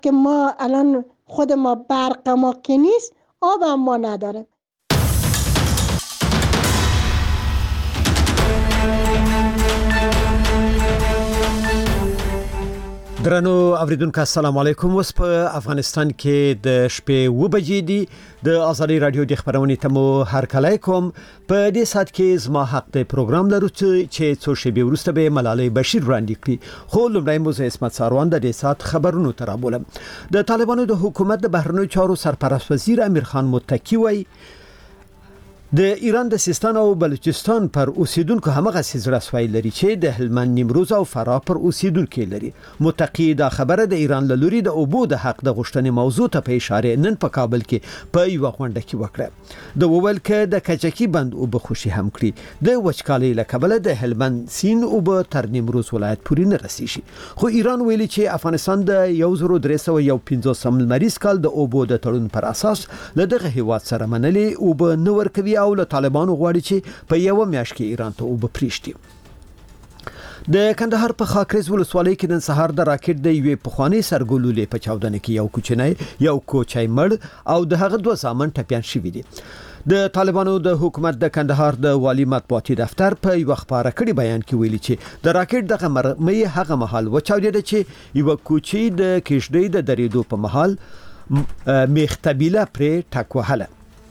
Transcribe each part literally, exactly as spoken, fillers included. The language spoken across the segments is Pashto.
که ما الان خود ما برق ما که نیست، آب هم ما نداریم. درنو اوریدونکو السلام علیکم. اوس په افغانستان کې د شپې و بجې دي. د ازادي رادیو د خبرونې تمو هر کله کوم په دې سات کې زما حق د پروګرام لرو چې څو شپې وروسته به ملالۍ بشیر وړاندې کړي. خو لومړی مو زه اسمت ساروان د دې سات خبرونو ترابولم. د طالبانو د حکومت د بهرنیو چارو سرپرست وزیر امیر خان متکی وایي د ایران د سیستان او بلوچستان پر اوسیدونکو همغه سیزړه سوای لري چې د هلمند نیمروز او فراه پر اوسیدونکو لري. متقی دا خبره د ایران له لوري د اوبو د حق د غوښتنې موضوع ته په اشاره نن په کابل کې په یو غونډه کې وکړه. د وویل کې د کجکی بند او بخوشي هم کړی د وچکالۍ له کبله د هلمند سین او به تر نیمروز ولایت پورې نه رسیږي. خو ایران ویلي چې افغانستان د یو زر درې سوه یو پنځوس لمریز کال د اوبو د تړون پر اساس له دغه هیواد سره منلي او به نو ورکوي او له طالبانو غواړي چې په یو میاشت کې ایران ته وب پریشتي. د کندهار په خاکریز ولسوالۍ کې نن سهار د راکټ د یوې پخوانی سرګولولې په چاودنه کې یو کوچنی یو کوچای مړ او د هغه دوه ځامن ټپيان شوي دي. د طالبانو د حکومت د کندهار د والی مطبوعاتي دفتر په یو خبره کړي بیان کې ویلي چې د راکټ دغه مرمۍ هغه مهال وچاودېده چې یو کوچی د کشدۍ د درېدو په مهال میختبیله پرې ټک وهله.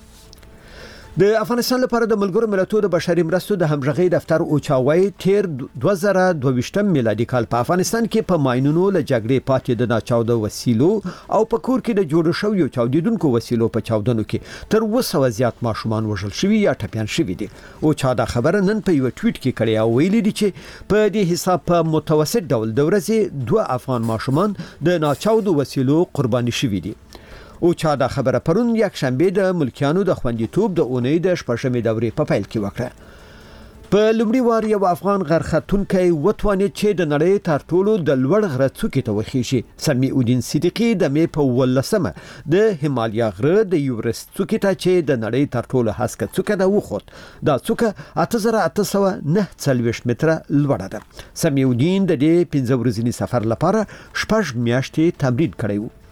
د افغانستان لپاره د ملګرو ملتونو د بشري مرستو د همغږي دفتر اوچاوي تیر دوه زره دوه ویشتم میلادي کال په افغانستان کې په ماينونو له جګړې پاتې د ناچاوده وسیلو او په کور کې د جوړ شویو چاودیدونکو وسیلو په چاودنو کې تر اوسه زیات ماشومان وژل شوي یا ټپيان شوي دي. او چا دا خبره نن په یو ټویټ کې کړی او ویلي دي چې په دې حساب په متوسط ډول د ورځې دوه افغان ماشومان د ناچاوده وسیلو قرباني شوي دي. او چا دا خبره پرون یک شنبه د ملکیانو د خوندیتوب د اونۍ د شپږمې دورې په پیل کې وکړه. په لومړي وار یو افغان غرختونکي وتوانید چې د نړۍ تر ټولو د لوړ غره څوکې ته وخیږي. سمیع الدین صدیقی د مې په ولسمه د هیمالیا غره د یورست څوکې ته چې د نړۍ تر ټولو هسکه څوکه ده وخوت. دا څوکه اته زره اته سوه نهه څلوېښت متره لوړه ده. سمیع الدین د دې پنځه ورځني سفر لپاره شپږ میاشتې تمرین کړی و.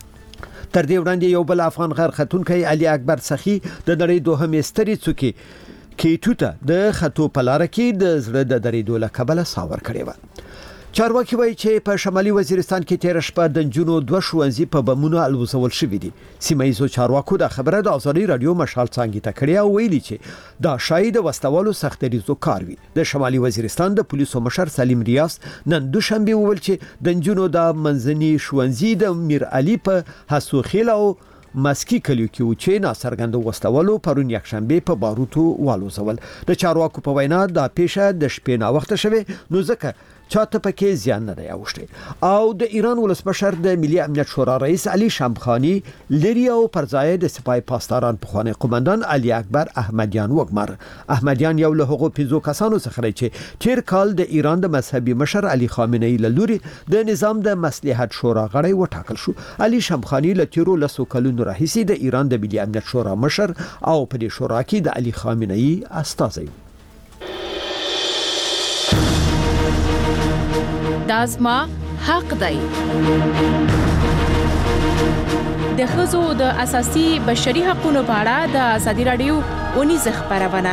تر دې وړاندې یو بل افغان غرختونکي علي اکبر سخی د نړۍ دوهمې سترې څوکې کیټوته د خطو په لار کې د زړه د درېدو له کبله ساور کړی و. چارواکي وایي چې په شمالي وزیرستان کې تیر شپه د جنونو دوه ښوونځي په بمونو الوزول شوي دي. سیمایي چارواکو د خبره د ازادي رادیو مشال څنګه ته کړی او ویلي چې دا شاید وستوالو سخت ریزو کار وي. د شمالي وزیرستان د پولیسو مشر سلیم ریاض نن دوشنبه وویل چې د جنونو د منځني ښوونځي د میر علي په حسوخیل او مسکی کلیو کې و چې ناڅرګند وستوالو پرون یک شنبه په باروتو والوزول. د چارواکو په وینا دا پیښه د شپې نا وخت شوه نو ځکه چاته پکې زیان نه دی اوښتي. او د ایران ولسمشر د ملي امنیت شورا رئیس علي شامخانی لري او پرځای د سپای پاسداران پخوانی قومندان علي اکبر احمدیان وګمر. احمدیان یو له هغو پنځو کسانو څخه دی چې تیر کال د ایران د مذهبي مشر علي خامنه‌ای له لوري د نظام د مصلحت شورا غړی وټاکل شو. علي شامخانی له تیرو لسو کلونو راهیسې د ایران د ملي امنیت شورا مشر او په دې شورا کې د علي خامنه‌ای استازی. دازما حق دی. د ښځو د اساسي بشري حقوقو په اړه د ازادي رادیو اونیزه خبرونه.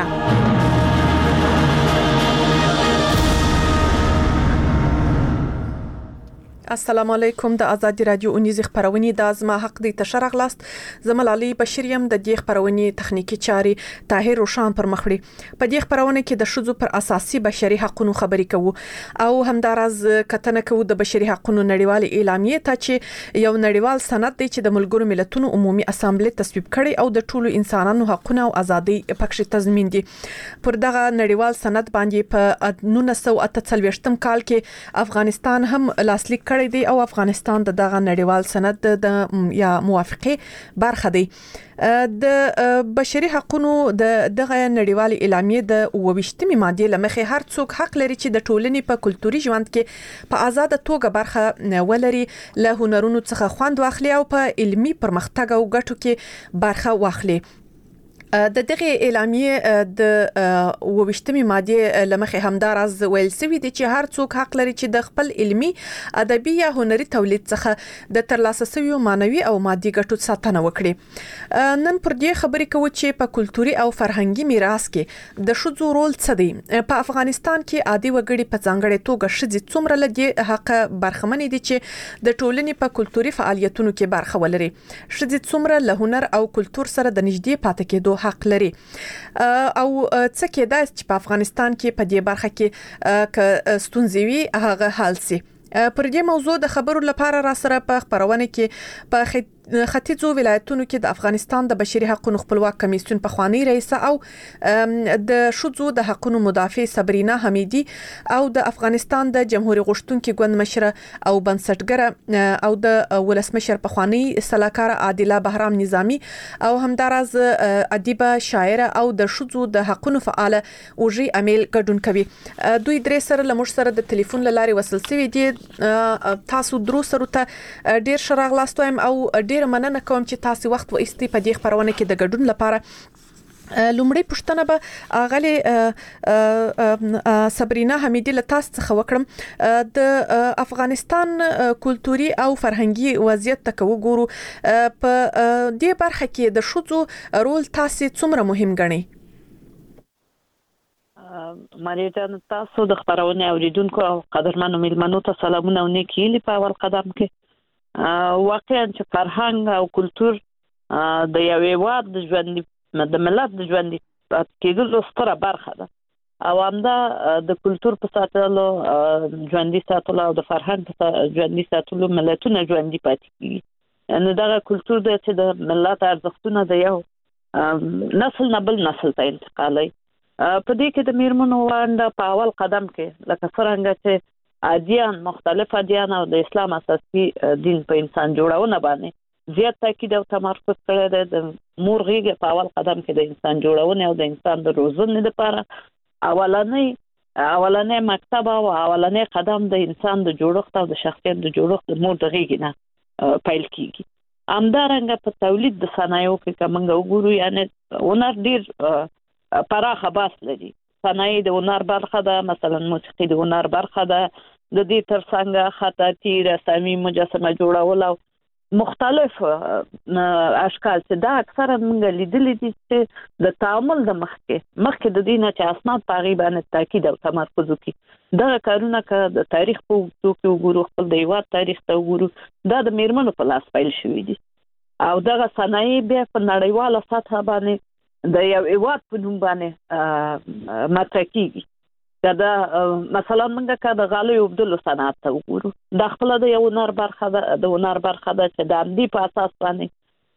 السلام علیکم. د ازادي رادیو اونیزه خبرونه د ازما حق دی تشرغ لاست زملالي بشریم د دې خبرونه تخنیکی چاري طاهر روشان پر مخړي. په دې خبرونه کې د شذو پر اساسي بشري حقوقو خبرې کوو او همدارز کتنه کوو د بشري حقوقو نړیوال اعلامیه ته چې یو نړیوال سند دی چې د ملګرو ملتونو عمومي اسامبلې تصویب کړي او د ټولو انسانانو حقوقو او ازادي پکښ تضمین دي. پر دغه نړیوال سند باندې په نولس سوه اته څلوېښتم کال کې افغانستان هم لاسلیک دی او افغانستان د دغه نړیوال سند د یا موافقه برخه دی. د بشري حقوقو د دغه نړیوال اعلامیه د اوویشتمې ماده لمخې هر څوک حق لري چې د ټولنې په کلتوري ژوند کې په آزاد توګه برخه ولري، له هنرونو څخه خوند واخلي او په علمي پرمختګ او ګټو کې برخه واخلي. د دغه اعلامیه د وویشتمې ماده لمخې همدارز ویل سوي دي چې هر څوک حق لري چې د خپل علمي ادبي یا هنري تولید څخه د ترلاسه شوی مانوي او مادي ګټو ساتنه وکړي. نن پر دې خبرې کوو چې په کلتوري او فرهنګي میراث کې د ښځو رول څه دی. په افغانستان کې عادي وګړي په ځانګړي توګه ښځې څومره لدی حق برخمنې دي چې د ټولنې په کلتوري فعالیتونو کې برخه ولري. ښځې څومره له هنر او کلتور سره د نږدې پاتې کېدو حق لري او څه کېدای چې په افغانستان کې په دې برخه کې ک ستونزې وي هغه حل سي. پر دې موضوع د خبرو لپاره را سره په خبرونه کې په ختیځو ولایتونو کې د افغانستان د بشري حقوقو خپلواک کمیسیون په خوانی رئیس او د شذو د حقوقو مدافع صبرینا حمیدی او د افغانستان د جمهوریت غشتونکو ګوند مشره او بنسټګره او د ولسمشر په خوانی سلاکار عادله بهرام نظامی او همدارز ادیبه شاعره او د شذو د حقوقو فعال اوجي امیل ګډون کوي. دوی درې سره لمر سره د ټلیفون لاري وصل سوي دي. تاسو درو سره ته ډیر شراغلاستوم او ډیر مننه کوم چې تاسو وخت و ایستي په دې خبرونه کې د ګډون لپاره. لومړی پوښتنه به اغلی صبرینا حمیدی له تاسو څخه وکړم. د افغانستان کلتوري او فرهنګي وضعیت ته وګورو، په دې برخه کې د ښځو رول تاسو څومره مهم ګڼئ؟ ماریا جان، تاسو د خبرونه اوریدونکو او قدرمنو ملمنو ته سلامونه او نیکی هیلې په اول قدم کې. واقعا چې فرهنګ او کلتور د یو هېواد د ژوند د ملت د ژوند کېدلو ستره برخه ده او همدا د کلتور په ساتلو ژوندي ساتلو او د فرهنګ په ژوندي ساتلو ملتونه ژوندي پاتې کېږي. نو دغه کلتور دی چې د ملت ارزښتونه د یو نسل نه بل نسل ته انتقالوي. په دې کې د میرمنو ونډه په اول قدم کې لکه څرنګه چې ادیان مختلف ادیان او د اسلام اساسي دین په انسان جوړونه باندې زیات تاکید او تمرکز کړی دی. د مور غېږه په اول قدم کې د انسان جوړونه او د انسان د روزنې لپاره اولنۍ اولنۍ مکتب او اولنۍ قدم د انسان د جوړښت او د شخصیت د جوړښت د مور د غېږې نه پیل کیږي. همدارنګه په تولید د صنایعو کې که موږ وګورو، یعنې هنر ډېر پراخه بحث لري. صنایع د هنر برخه ده، مثلا موسیقي د هنر برخه ده. د دې ترڅنګ خطاطي، رسامي، مجسمه جوړول او مختلف اشکال چې دا اکثره موږ لیدلي دي چې د تعامل د مخکې مخکې د دې نه چې اسناد په هغې باندې تاکید او تمرکز وکړي. دغه کارونه که د تاریخ په اوږدو کې وګورو، خپل د هېواد تاریخ ته وګورو، دا د میرمنو په لاس پیل شوي دي او دغه صنایع بیا په نړیواله سطحه باندې د یو هېواد په نوم باندې مطرح کېږي. که دا مثلا موږ که د غالیو اوبدلو صنعت ته وګورو، دا خپله د یو هنر برخه ده د هنر برخه ده چې د همدې په اساس باندې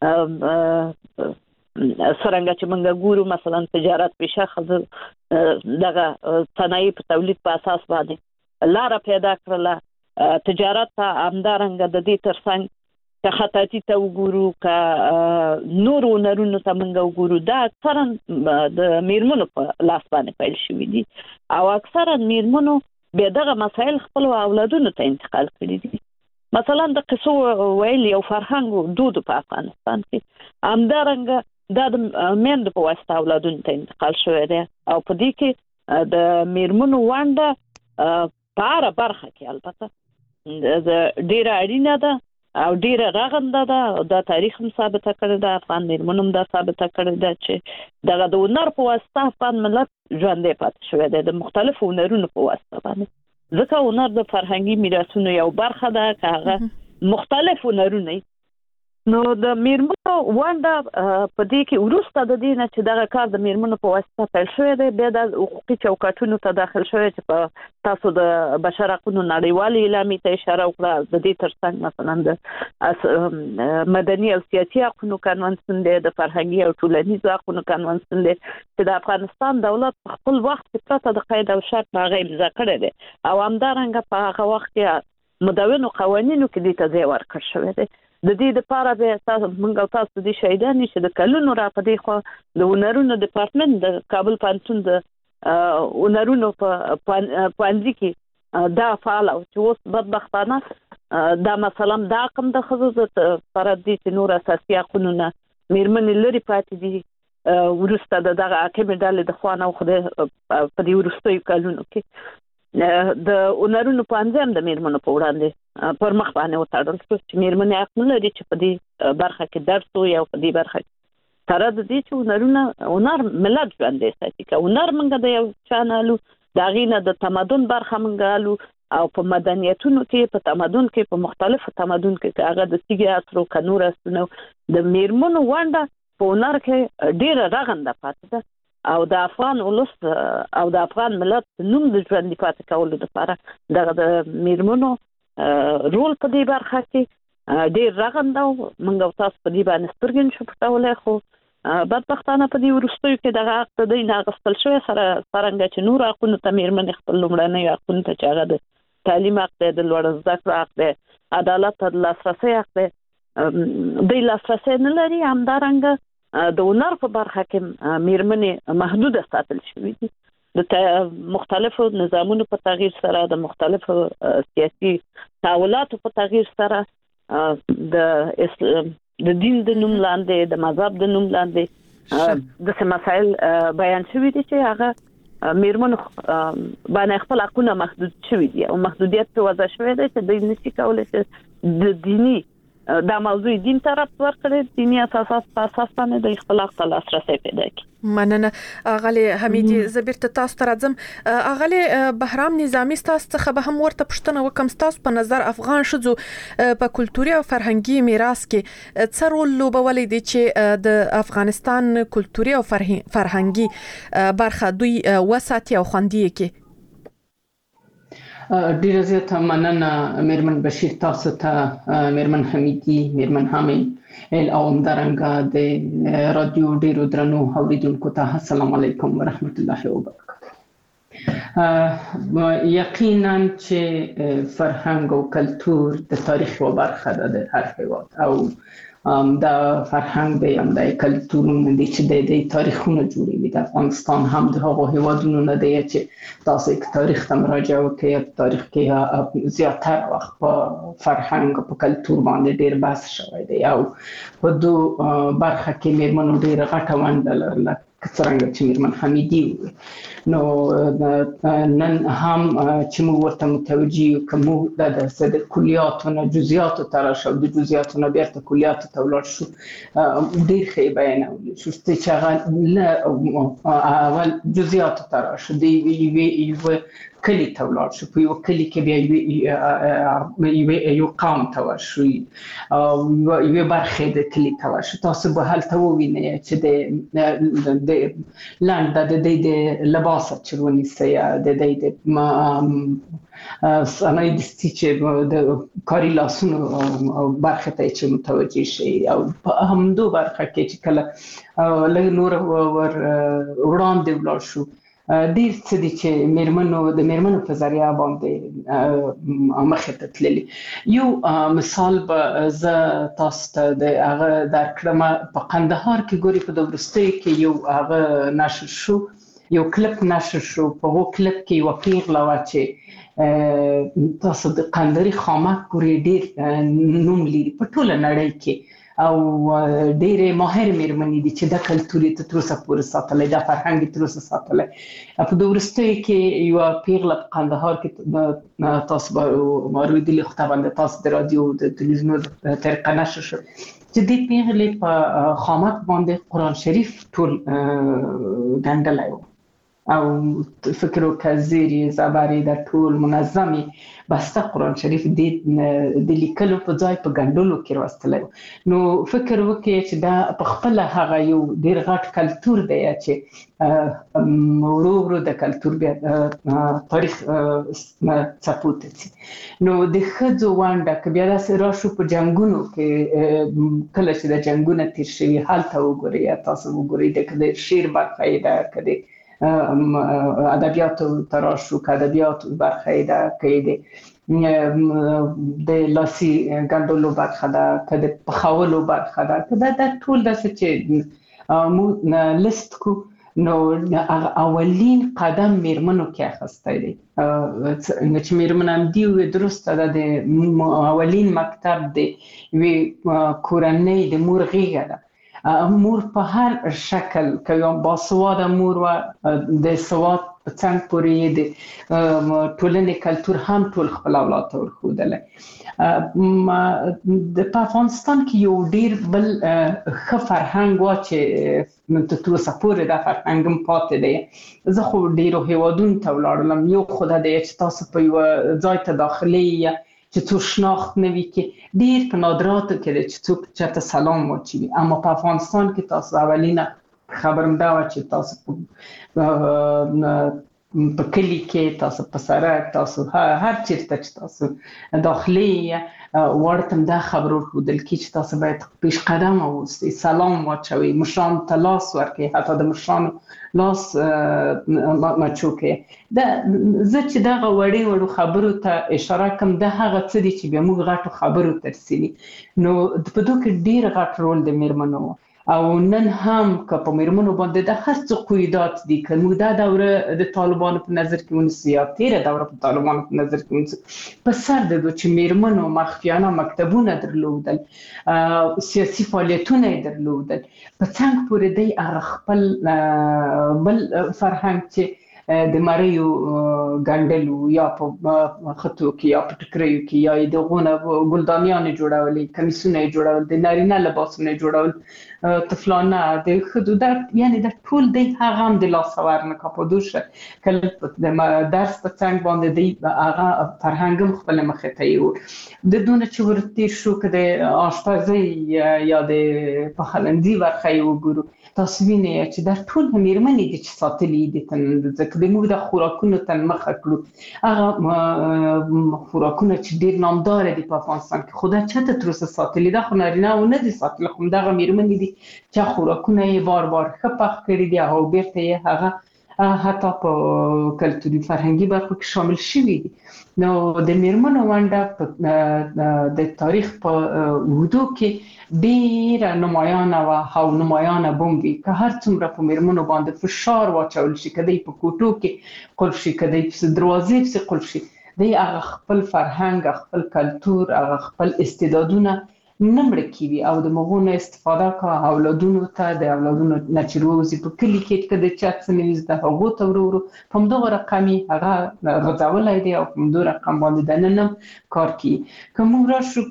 څرنګه چې موږ ګورو مثلا تجارت پیشه ښځه دغه صنایع په تولید په اساس باندې لاره پیدا کړله. تجارت ته همدارنګه د دې ترڅنګ که خطاطي ته وګورو، که نور هنرونو ته موږ وګورو، دا اکثرا د میرمنو په لاس باندې پیل شوي دي او اکثرا میرمنو بیا دغه مسایل خپل اولادونو ته انتقال کړي دي. مثلا د قصو ویل یو فرهنګ دود په افغانستان کې، همدارنګه دا د میندو په واسطه اولادونو ته انتقال شوی دی او په دې کې د میرمنو ونډه په هره برخه کې البته ډېره اړینه ده او ډیره رغنده ده او دا تاریخ هم ثابته کړی ده، افغان میرمنو هم دا ثابته کړی ده چې دغه د هنر په واسطه افغان ملت ژوندی پاتې شوی دی د مختلفو هنرونو په واسطه باندې. ځکه هنر د فرهنګي میراثونو یو برخه ده که هغه مختلف هنرونه. نو د میرمنو ونډه په دې کې وروسته د دې نه چې دغه کار د میرمنو په واسطه پیل شوی دی، بیا د حقوقي چوکاټونو ته داخل شوی چې په تاسو د بشر حقونو نړیوالې اعلامیې ته اشاره وکړه. د دې ترڅنګ مثلا د مدني او سیاسي حقونو کنوانسیون دی، د فرهنګي او ټولنیزو حقونو کنوانسیون دی چې د افغانستان دولت په خپل وخت کې پرته د قید او شرط نه هغه امضا کړی دی او همدارنګه په هغه وخت کې مدونو قوانینو کې دې ته ځای ورکړل شوی دی. د دې لپاره به تاسو موږ او تاسو د شهیدان چې د کلونو را پدې خو د هنرونو ډپارټمنټ د کابل پوهنتون د هنرونو په پوهنځي کې دا فعال او چې اوس بدبختانه دا مثلا دا کوم د ښځو لپاره دي چې نور اساسي حقوقونه میرمنې لري پاتې دي ورسته دغه حاکم ډلې د خوانه خو د په دې ورستیو کلونو کې د اونرونو په انځم د میرمنو په وړاندې پر مخ باندې وتاړل چې میرمنې حق نه لري چې په دې برخه کې درس وي او په دې برخه کې سره د دې چې اونرونه اونر ملت ژوندی ساتي که اونر موږ د یو چا نه الو د هغې نه د تمدن برخه موږ الو او په مدنیتونو کې په تمدن کې په مختلفو تمدن کې که هغه د تیږې عصر او که نور عصرونه د میرمنو ونډه په هنر کې ډېره رغنده پاتې ده او د افغان ولس او د افغان ملت نوم د ژوندي پاتې کولو لپاره دغه د میرمنو رول په دې برخه کې ډېر رغنده و. موږ او تاسو په دې باندې سترګې نشو پټولی، خو بدبختانه په دې وروستیو کې دغه حق د دوی نه اخیستل شوی، سره څرنګه چې نورو حقونو ته میرمنې خپل لومړنیو حقونو ته چې هغه د تعلیم حق دی، د لوړ زده کړو حق دی، عدالت ته د لاسرسی حق دی، دوی لاسرسی نه لري. همدارنګه د هنر په برخه کې میرمنې محدوده ساتل شوي دي د مختلفو نظامونو په تغییر سره، د مختلفو سیاسي تحولاتو په تغییر سره، د د دین د نوم لاندې، د مذهب د نوم لاندې داسې مسایل بیان شوي دي چې هغه میرمنو باندې خپل حقونه محدود شوي دي او محدودیت په وضع شوی دی چې دوی نشي کولی چې د دیني دا موضوع دین طرف ورکړي، دینی اساسات په اساس باندې د خپل حق ته لاسرسی پیدا کړي. مننه اغلی حمیدی. زبیر ته تاسو ته راځم. اغلی بهرام نظامی تاسو څخه به هم ورته پوښتنه وکم، تاسو په نظر افغان ښځو په کلتوري او فرهنګي میراث کې څه رول لوبولی دی چې د افغانستان کلتوري او فرهنګي برخه دوی وساتي او خوندي کړي؟ ډیره زیاته مننه میرمن بشیر، تاسو ته میرمن حمیدی، میرمن حامد او همدارنګه د رادیو ډیرو درنو اوریدونکو ته السلام علیکم ورحمت الله وبرکاته. یقینا چې فرهنګ او کلتور د تاریخ یوه برخه ده د هر هیواد، او دا فرهنګ دی هم د کلتورونه دي چې د تاریخونه جوړوي. د افغانستان هم د هغو هیوادونو نه دی چې تاسو که تاریخ ته مراجعه وکړئ، په تاریخ کې زیاتره وخت په فرهنګ په کلتور باندې ډېر بحث شوی دی او په دو برخه کې میرمنو ډېره غټه ونډه لرله، څرنګه چې میرمن حمیدي وویل. نو نن هم چې موږ ورته متوجه یو که موږ د کلیاتو نه جزئیاتو ته راشو، د جزئیاتو نه بیرته کلیاتو ته ولاړ شو، ډېر ښه یې بیانولی شو چې هغه اول جزئیاتو ته راشو، د یوې کلی ته ولاړ شو، په یو کلی کې بیا یو قوم ته ورشو، یوې برخې د کلي ته ورشو. تاسو به هلته ووینئ چې د لنډ د دوی د لباسه چې ونیسئ، د دوی د صنایع دستي چې د کاري لاسونو برخې ته چې متوجه شئ، او په همدو برخه کې چې کله لږ نور ور وړاندې ولاړ شو، ډېر څه دي چې میرمنو د میرمنو په ذریعه باندې مخې ته تللي. یو مثال به زه تاسو ته د هغه درکړم. په قندهار کې ګوري په د وروستیو کې یو هغه نشر شو، یو کلپ نشر شو. په هغو کلپ کې یوه پیغله وه چې تاسو د قندهاري خامک ګوري ډېر نوم لري په ټوله نړۍ کې، او ډېرې ماهر میرمنې دي چې دا کلتور یې تر اوسه پورې ساتلی، دا فرهنګ یې تر اوسه ساتلی. په د وروستیو کې یوه پیغله په قندهار کې تاسو به اورېدلي، خو طبعا تاسو د رادیو د تلویزیونو د طریقه نشر شو چې دې پیغلې په خامک باندې قرآن شریف ټول ګنډلی و، او فکر وکړه زیري زبرې د ټول منظمي بسته قرآن شریف د لیکلو په ځای په ګنډلو کې راوستلی و. نو فکر وکړئ چې دا په خپله هغه یو ډېر غټ کلتور دی چې ورو ورو د کلتور بیا تاریخ څپو ته ځي. نو د ښځو ونډه که بیا داسې راشو په جنګونو کې، کله چې د جنګونه تیر شوي هلته وګورئ، تاسو وګورئ د شعر برخه یې ده، که د ادبیاتو ته راشو که ادبیاتو برخه یې ده، که یې د لاسي ګنډلو برخه ده، که د پخولو برخه ده، که دا ټول داسې چې موږ لست کو، نو اولین قدم میرمنو کې اخیستی دی. چې میرمن حمیدي وویل درسته ده، د اولین مکتب د یوې کورنۍ د مور غېږه ده، مور په هر شکل که یو باسواده مور و د سواد په څنګ پورې د ټولنې کلتور هم ټول خپل اولاد ته ورښودلی. د په افغانستان کې یو ډیر بل ښه فرهنګ و چې تر اوسه پورې دا فرهنګ هم پاتې دی. زه خو ډیرو هیوادونو ته ولاړلم، یو خو دا دی چې تاسو په یوه ځای ته داخلي یا چې څوک شناخت نه وي کې ډیر په نادراتو کې دی چې څوک چاته سلام واچوي. اما په افغانستان کې تاسو اولینه خبرم دا وه چې تاسو په کلی کې، تاسو په سړک، تاسو هر چیرته چې تاسو داخلي واړه ته دا خبر ورښودل کېږي چې تاسو باید پیش قدمه اوسئ، سلام واچوئ، مشرانو ته لاس ورکړئ، حتی د مشرانو لاس مچو کړئ. دا زه چې دغه وړې وړو خبرو ته اشاره کوم، دا هغه څه دي چې بیا موږ غټو خبرو ته رسېږي. نو په دو کې ډېر غټ رول د میرمنو و او نن هم که په میرمنو باندې د هر څه قیودات دي. که موږ دا دوره د طالبانو په نظر کې ونیسو یا تېره دوره په طالبانو په نظر کې ونیسو، په سر د دو چې میرمنو مخفیانه مکتبونه درلودل، سیاسي فعالیتونه یې درلودل، په څنګ پورې دی هغه خپل بل فرهنګ چې د مریو ګنډلو یا په خطو کې یا په ټکریو کې یا د غونه ګلدانیانې جوړولې، کمیسونه یې جوړول، د نارینه لباسونه یې جوړول، طفلانه د ښځو دا یعنې دا ټول دی هغه هم د لاسه ورنکړه. په دوشه کله د درس په څنګ باندې دی هغه فرهنګ هم خپله مخې ته یې د دونه چې ورتېر شو که د آشپزۍ یا د پخلنځي برخه یې وګورو، تاسو وینئ چې دا ټول میرمنې دي چې ساتلي دي. ځکه د موږ د خوراکونو ته مخه کړو، هغه خوراکونه چې ډېر نامداره دي په افغانستان کې، خو دا چاته تر اوسه ساتلي ده؟ خو نارینه و نه دي ساتلي، خو همدغه میرمنې دي چې خوراکونه یې بار بار ښه پخ کړي دي او بیرته یې هغه حتی په کلتوري فرهنګي برخو کې شامل شوي دي. نو د میرمنو ونډه د تاریخ په اوږدو کې ډېره نمایانه وه او نمایانه به هم وي. که هر څومره په میرمنو باندې فشار واچول شي، که دی په کوټو کې قلف شي، که دی په دروازې پسې قلف شي، دی هغه خپل فرهنګ، خپل کلتور، هغه خپل استعدادونه نه مړه کېږي او د هغو نه استفاده کوه اولادونو ته، د اولادونو نه چې روزي په کلي کې که د چا څه نه وي زده هغو ته ورو ورو په همدغه رقم یې هغه غځولی دی او په همدغه رقم باندې د نن هم کار کوي. که موږ راشو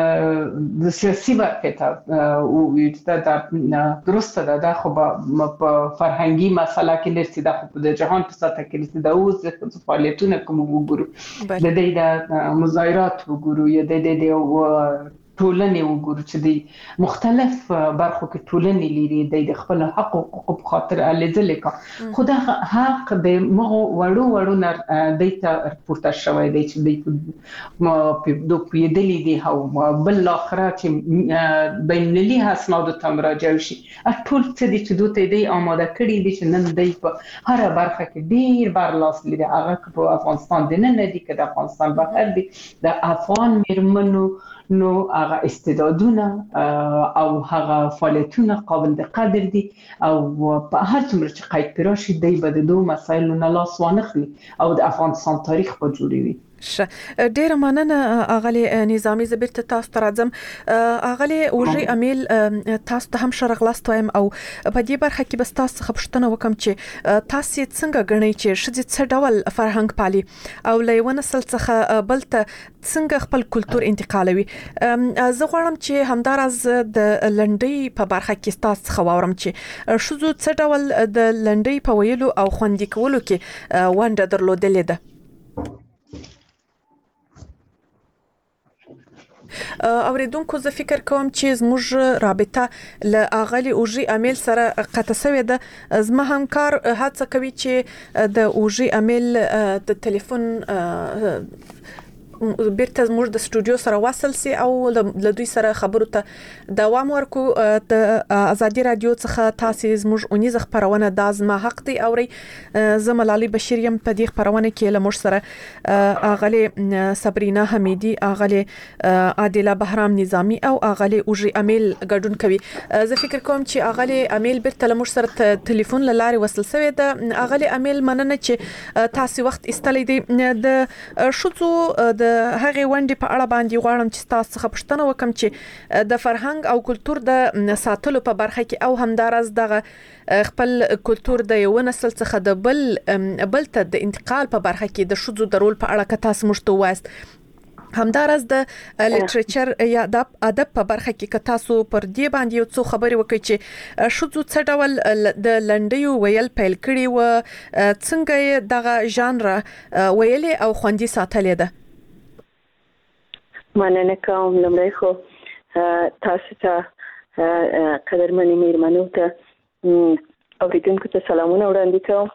د سیاسي برخې ته ووایو چې دا درسته ده، دا خو به په فرهنګي مسله کې نه رسي، دا خو د جهان په سطحه کې رسي. دا اوس د ښځو فعالیتونه که موږ وګورو، د دوی د مظاهرات وګورو یا د دوی د ټولنې وګورو چې د مختلف برخو کې ټولنې لري، د خپل حق او حقوقو په خاطر هلې ځلې کا، خو دا حق د مغو وړو وړو نه دوی ته پورته شوی دی چې دوی دوی پوهېدلي دي او بالاخره چې بین المللي اسنادو ته مراجعه وشي، ټول څه دي چې دوی ته دوی آماده کړي دي چې نن دوی په هره برخه کې ډېر برلاس لري. هغه که په افغانستان دننه دي که د افغانستان بهر دي، د افغان میرمنو نو هغه استعدادونه او هغه فعالیتونه قابل د قدر دي او په هر څومره چې قید پرې راشي دی به د دوو مسایلو نه لاس وانخلي او د افغانستان تاریخ به جوړوي. شه ډیره مننه اغلی نظامی زبرت تاسو ته راځم. اغلی اوجي امیل تاسو ته هم شرغلاست وایم او په دې برخه کې بس تاسو خبرشتنه وکم چې تاسو څنګه غنئ چې شذ څه ډول فرهنګ پالي او لېونه سل څخه بل ته څنګه خپل کلچر انتقالوي. زه غواړم چې همدارز د لنډۍ په برخه کې تاسو خواورم چې شذ څه ډول د لنډۍ په ویلو او خوندې کولو کې ونډه درلودلې ده. اوریدونکو زه فکر کوم چې زموږ رابطه ل اغلی اوجي امیل سره قطع شوې ده. زما همکار هڅه کوي چې د اوجي امیل د ټلیفون بیرته زموږ د سټوډیو سره وصل سي او له دوی سره خبرو ته دوام ورکو. د ازادي رادیو څخه تاسو زموږ اونیز خبرونه د ازما حق دی اوري. زملالي بشیریم په دې خبرونه کې له موږ سره اغلی صبرینا حمیدی، اغلی عادله بهرام نظامی او اغلی اوجي امیل ګډون کوي. زه فکر کوم چې اغلی امیل بیرته له موږ سره ټلیفون لاره وصل شوی ده. اغلی امیل مننه چې تاسو وخت استلې دي. د شوڅو د هغه ونډې په اړه باندې غواړم چې تاسو څخه پوښتنه وکم چې د فرهنګ او کلچر د ساتلو په برخه کې او همدارس دغه خپل کلچر د یو نسل څخه د بل بل ته د انتقال په برخه کې د شذو د رول په اړه که تاسو مشته وایست همدارس د لیټریچر یا د ادب په برخه کې که تاسو پر دې باندې یو څه خبرې وکړئ چې شذو څه ډول د لنډیو ویل پیل کړي و څنګه دغه ژانر ویلې او خوندي ساتلې ده. مننه کوم. لمړی خو تاسو ته قدرمنې میرمنو ته اوریدونکو ته سلامونه وړاندې کوم.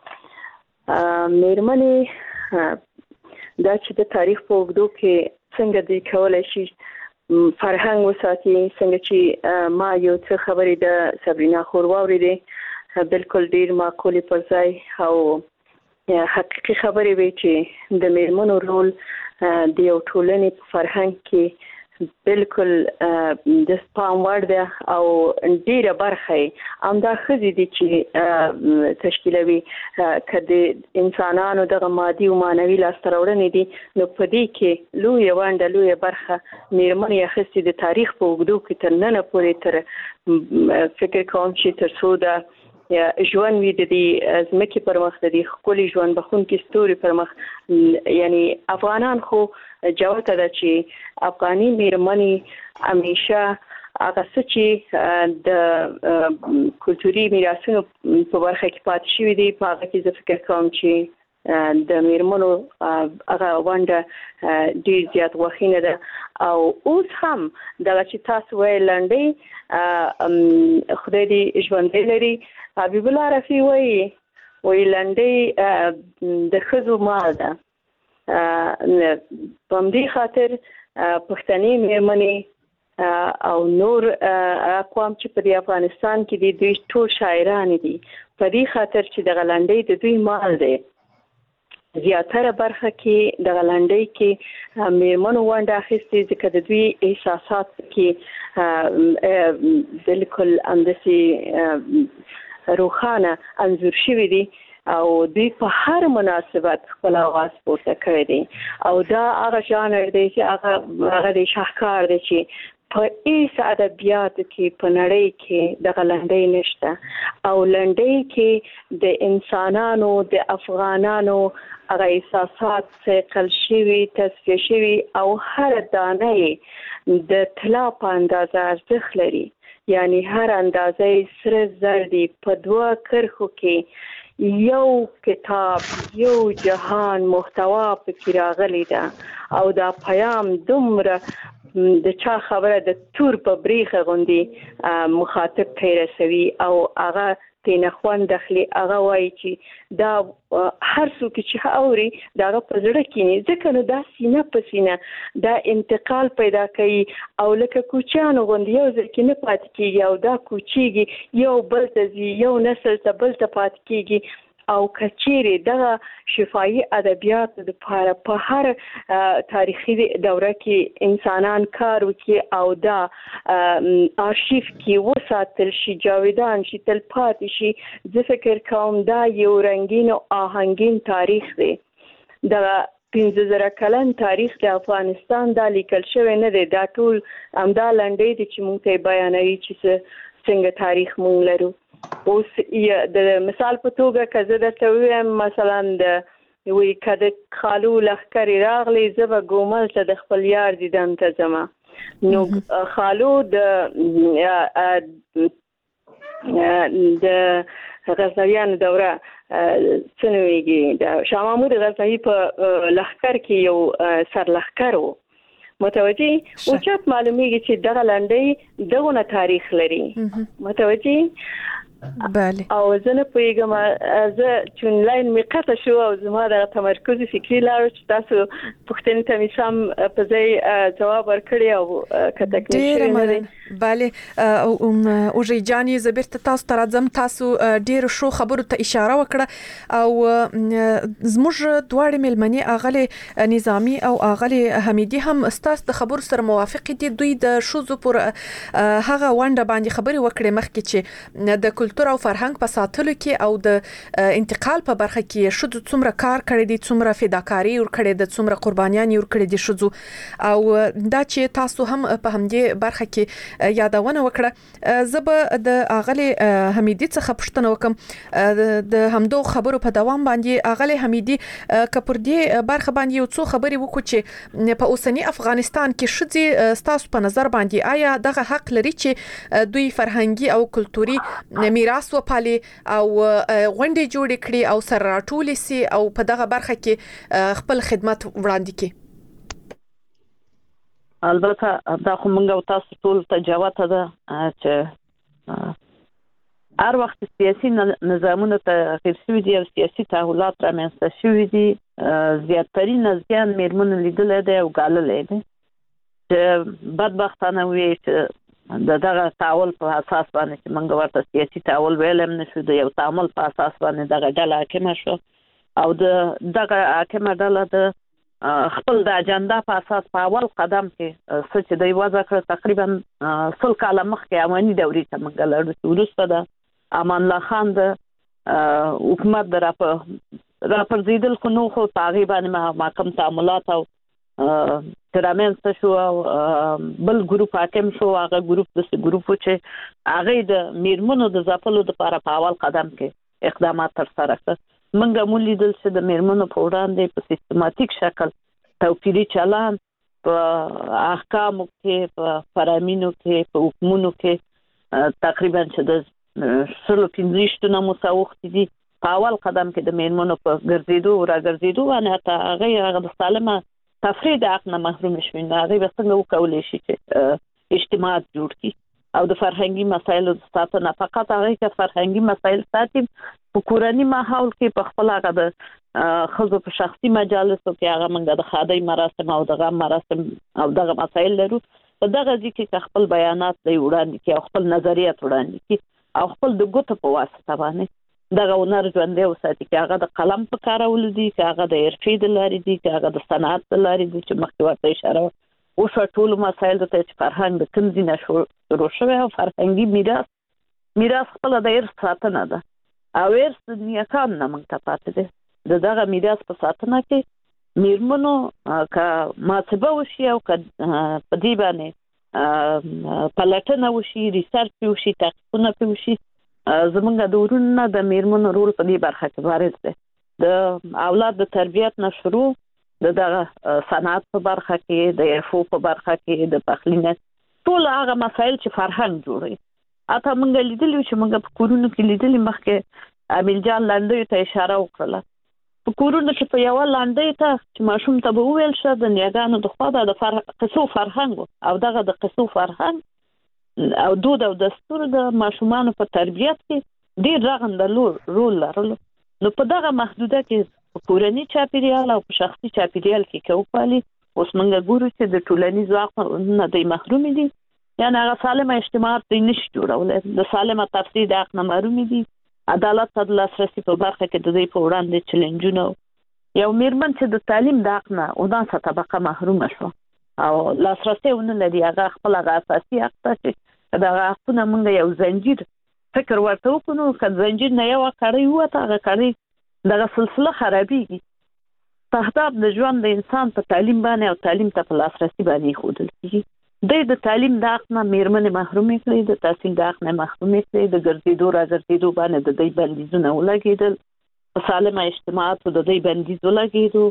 میرمنې دا چې د تاریخ په اوږدو کې څنګه دی کولای شي فرهنګ وساتي، څنګه چې ما یو څه خبرې د صبرینا خور واورېدې بالکل ډیر معقولې پر ځای او حقیقي خبرې وي چې د میرمنو رول د یو ټولنې په فرهنګ کې بالکل د سپام وړ ده او ډیره برخه همدا ښځې دي چې تشکیلوي که د انسانانو دغه مادي او معنوي لاسته راوړنې دي نو په دې کې لویه ونډه لویه برخه میرمنې اخیستې د تاریخ په اوږدو کې تر ننه پورې تر فکر کوم چې تر څو د ژوند وي د دې ځمکې پر مخ د دې ښکلي ژوند بخونکي ستوري پر مخ یعنی افغانان خو جوته ده چې افغاني میرمنې همیشه هغه څه چې د کلتوري میراثونو په برخه کې پاتې شوي دي په هغه کې زه فکر کوم چې د میرمنو هغه ونډه ډېر زیات غوښینه ده او اوس هم دغه چې تاسو وایي لنډۍ خدای دې ژوندی لري. حبیب الله رفیع وایي وایي لنډۍ د ښځو مال ده. په همدې خاطر پښتنې میرمنې او نور اقوام چې په افغانستان کې دي دوی ټول شاعران دي په دې خاطر چې دغه لنډۍ د دوی مال دی. زیاتره برخه کې دغه لنډۍ کې میرمنو ونډه اخیستې ځکه د دوی احساسات کې بالکل همداسې روښانه انځور شوي دي او دوی په هر مناسبت خپل آواز پورته کړی دی او دا هغه ژانر دی چې هغه هغه د شاهکار دی چې په هیڅ ادبیاتو کې په نړۍ کې دغه لنډۍ نشته او لنډۍ کې د انسانانو د افغانانو هغه احساسات څکل شوي تصفیه شوي او هر دانه د طلا په اندازه ارزښت لري یعنی هر اندازه سره زر دی په دوه کرښو کې یو کتاب یو جهان محتوا پکې راغلی ده او دا پیام دومره د چا خبره د تور په بریخه غوندي مخاطب ته رسوي او هغه تینه خوان داخلي هغه وایي چې دا هر څوک چې اوري داغه په زړه کې ځکه نو دا سینه په سینه دا انتقال پیدا کوي او لکه کوچیانو غوندي یو ځکه نه پات کیږي او دا کوچیږي یو بل ته یو نسل ته بل ته پات کیږي او کچيري دغه شفاهي ادبیات د لپاره په هر تاریخي دوره کې انسانان کار وکي او دا آرشیف کې وساتل شي جاویدان شي تلپاتې شي زه فکر کوم دا یو رنگین او آهنګین تاریخ دی. دا پنځه زره کلن تاریخ د افغانستان دا لیکل شوی نه دی دا ټول همدا لنډۍ دي چې موږ ته بیانوي چې څنګه تاریخ موږ لرو. اوس د مثال په توګه که زه درته ووایم مثلا د وی که د خالو لښکرې راغلی زه به ګومل ته د خپل یار دیدن ته ځمه نو خالو د د غزنویانو دوره څه نومیږي د شاه محمود غزنوي په لښکر کې یو سرلښکر و متوجي اوچت معلومیږي چې دغه لنډۍ دغه تاریخ لري متوجي بله او زه نه پوهیږم زه چون لاین می قطع شو او زما د تمرکز فکری لاړ چې تاسو پوښتنې ته مې سم په ځای جواب ورکړی او که تکنیک نه دی. بله او ژجانی زبرت تاسو تر ځم تاسو ډیر شو خبرو ته اشاره وکړه او زموږ دواړه ملمنې اغله نظامی او اغله حمیدی هم استاد د خبرو سره موافق دي دوی د شوزو پر هغه ونده باندې خبري وکړي مخکې چې د کلچر او فرهنګ په ساتلو کې او د انتقال په برخه کې شود څومره کار کړی دي، څومره فداکاری ور کړی د څومره قربانیان ور کړی دي شذو، او دا چې تاسو هم په همدې برخه کې یادونه وکړه. زه د اغلی حمیدی څخه پوښتنه وکم د همدو خبرو په دوام باندې. اغلی حمیدی کپر دې برخه باندې یو څو خبرې وکړو چې په اوسنی افغانستان کې شذې ستاسو په نظر باندې آیا دغه حق لري چې دوی فرهنګي او کلتوري میراث وپالي او غونډې جوړې کړي او سره راټولې سي او په دغه برخه کې خپل خدمت وړاندې کړي؟ البته دا خو موږ تاسو ټول ته جواب ده چې هر وخت سیاسي نظامونه تغیر شوي دي او سیاسي تحولات رامنځته شوي دي. زیاترین زیان میرمنو لیدلی دی او ګاللی دی چې بدبختانه وي چې د دغه تعامل په اساس باندې چې موږ ورته سیاسي تعامل ویل هم نشو، د یو تعامل په اساس باندې دغه ډله حاکمه شو او د دغه حاکمه ډله د خپل د اجنډا په اساس په اول قدم کې څه چې دوی وضع کړ تقریبا سل کاله مخکې اماني دورې ته موږ لاړو چې وروسته د امان الله خان د حکومت د راپرځېدل خو نو خو په هغې باندې محکم تعاملات او ترامنځته شو او بل ګروپ حاکم شو. هغه ګروپ داسې ګروپ و چې هغې د میرمنو د ځپلو دپاره په اول قدم کې اقدامات ترسره کړل. موږ هم ولیدل چې د میرمنو په وړاندې په سیستماتیک شکل توپیري چلند په احکامو کې، په فرامینو کې، په حکمونو کې تقریبا چې د سلو پنځه ویشتو نه مو څه اوښتي دي په اول قدم کې د میرمنو په ګرځېدو او راګرځېدو باندې حتی هغې هغه د سالمه تفریح د حق نه محروم شوي، نو هغې به څنګه وکولی شي چې اجتماعات جوړ کړي او د فرهنګي مسایلو د ساتنه. فقط هغې که فرهنګي مسایل ساتي په کورني ماحول کې په خپل هغه د ښځو په شخصي مجالسو کې هغه موږ د ښادۍ مراسم او د غم مراسم او دغه مسایل لرو، په دغه ځای کې که خپل بیانات دی وړاندې کړي او خپل نظریات وړاندې کړي او خپل د ګوتو په واسطه باندې دغه هنر ژوندی وساتي، که هغه د قلم په کارولو دي، که هغه د حرفې د لارې دي، که هغه د صنعت د لارې دي چې مخکې ورته اشاره وشوه. ټولو مسایلو ته چې فرهنګ د کوم ځای نه شروع شوی او فرهنګي میراث میراث خپله د ارث ساتنه ده او ارث د نیکانو نه موږ ته پاتې دی. د دغه میراث په ساتنه کې میرمنو که محاسبه وشي او که په دې باندې پلټنه وشي، ریسرچ وشي، تحقیقونه پرې وشي، زمونږ د ورونو نه د میرمنو رول په دې برخه کې بارز دی. د اولاد د تربیت نه شروع د دغه صنعت په برخه کې، د حرفو په برخه کې، د پخلي نه ټول هغه مسایل چې فرهنګ جوړوي. حتی موږ لیدلي چې موږ په کورونو کې لیدلي مخکې امیل جان لنډیو ته اشاره وکړله. په کورونو کې په یوه لنډۍ ته چې ماشوم ته به وویل شه د نیاګانو د خوا د قصو فرهنګ او دغه د قصو فرهنګ او دود او دستور د ماشومانو په تربیت کې ډېر رغنده رول لرلو. نو په دغه محدوده کې په کورني چاپیریال او په شخصي چاپیریال کې که وپالي، اوس موږ ګورو چې د ټولنیزو حقونو نه دوی محرومې دي، یعنې هغه سالمه اجتماعات دوی نشي جوړولی، د سالمه تفریح د حق نه محرومې دي. عدالت ته د لاسرسي په برخه کې د دوی په وړاندې چلنجونه، یو میرمن چې د تعلیم د حق نه اودانسه طبقه محرومه شوه او لاسرسی ونه لري، هغه خپل هغه اساسي حق ته چې دغه حقونه موږ یو زنجیر فکر ورته وکړو، که زنجیر نه یوه کړۍ ووته هغه کړۍ دغه سلسله خرابېږي. تهداب د ژوند د انسان په تعلیم باندې او تعلیم ته په لاسرسي باندې ایښودل کېږي. دوی د تعلیم د حق نه میرمنې محرومې کړې، د تحصیل د حق نه محرومې کړې، د ګرځېدو راګرځېدو باندې د دوی بندیزونه ولګېدل، په سالمه اجتماعاتو د دوی بندیز ولګېدو،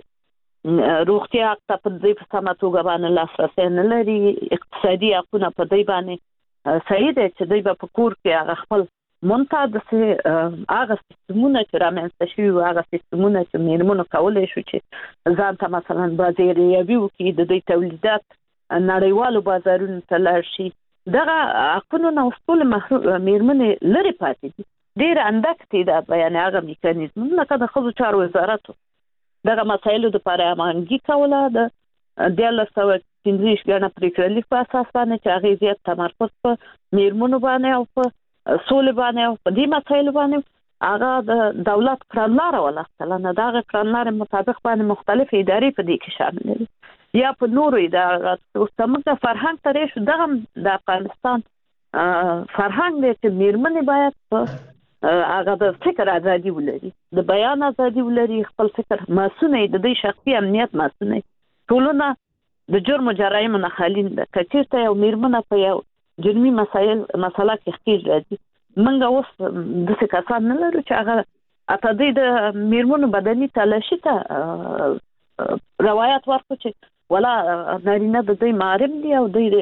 روغتیا حق ته په دوی په سمه توګه باندې لاسرسی نه لري، اقتصادي حقونه په دوی باندې صحیح دی چې دوی به په کور کې هغه خپل منتها داسې هغه سیستمونه چې رامنځته شوي وو، هغه سیستمونه چې میرمنو کولی شو چې ځان ته مثلا بازاریابي وکړي، د دوی تولیدات نړیوالو بازارونو ته لاړ شي، دغه حقونو نه اوس ټولې میرمنې لرې پاتې دي. ډېر اندک تعداد به یعنې هغه میکانیزمونه لکه د ښځو چارو وزارت دغه مسایلو دپاره هماهنګي کوله د دیارلس سوه پنځه ویشت ګڼه پرېکړه لیک په اساس باندې چې هغې زیات تمرکز په میرمنو باندې او په سولې باندې او په دې مسایلو باندې هغه د دولت کړنلاره ولستله. نو د هغې کړنلارې مطابق باندې مختلف ادارې په دې کې شاملې دي یا په نورو اداراتو. اوس زموږ د فرهنګ ته راشو، دغه د افغانستان فرهنګ دی چې میرمنې باید په هغه د فکر ازادي ولري، د بیان ازادي ولري، خپل فکر مسؤلیت د دې شخصي امنیت مسؤلیت ټولنه د جرم او جرایم نه خالي ده. کچېرته یو میرمنه په یو جرمي مسایل مسله کې ښکېل راځي، موږ اوس داسې کسان نه لرو چې هغه اته د میرمنو بدني تلاشي ته روایت ورکړو چې ولا نارینه د دوی محرم دي او دوی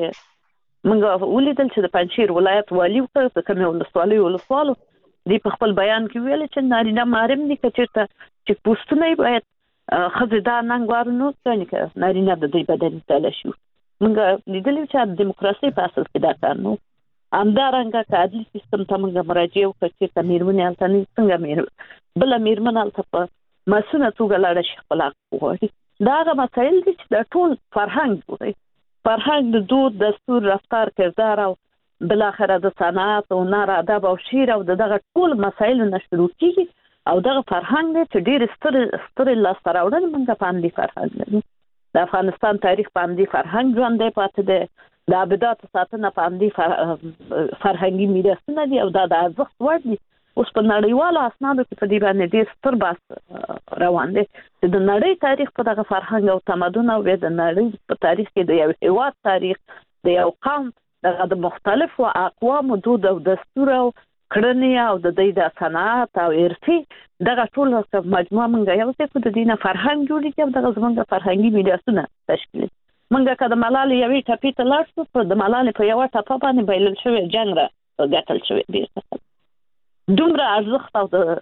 موږ ولیدل چې د پنجشیر ولایت والي وکړ د کومې ولسوالۍ ولسوالو دی په خپل بیان کې ویل چې نارینه محرم دي، کچېرته چې پوسټونه باید ښځې دا ننګوار نه کوي که نارینه د دوی بدني تلاشي. موږ لیدلي چې د دیموکراسۍ په اصل کې دا کار نه و. همدارنګه که عدلي سیستم ته موږ مراجعه وکړو چې میرمنې هلته نه څنګه میر بله میرمن هلته په مسؤله توګه لاړه شي خپل حق وغواړي. دا هغه مسایل دي چې د ټول فرهنګ جوړوي، فرهنګ د دود، دستور، رفتار، کردار او بالاخره د صنعت او هنر، ادب او شعر او دغه ټول مسایلو نه شروع کیږي او دغه فرهنګ دی چې ډېر ستر ستر لاسته راوړنې موږ په همدې فرهنګ لرو. د افغانستان تاریخ په همدې فرهنګ ژوندی پاتې دی، د ابداتو ساتنه په همدې فرهنګي میراثونه دي او دا د ارزښت وړ دي. اوس په نړیوالو اسنادو کې په دې باندې ډېر ستر بحث روان دی چې د نړۍ تاریخ په دغه فرهنګ او تمدن او بیا د نړۍ په تاریخ کې د یو هېواد تاریخ، د یو قوم دغه د مختلفو اقوامو دود او دستور او کړنې او د دوی د صنعت او حرفې دغه ټول مجموعه موږ یو ځای کړو، د دې نه فرهنګ جوړېږي او دغه زموږ فرهنګي میراثونه تشکیلوي. موږ که د ملالۍ یوې ټپې ته لاړ شو، په د ملالۍ په یوه ټپه باندې بایلل شوی جنګ را ګټل شوی بیرته دومره ارزښت او د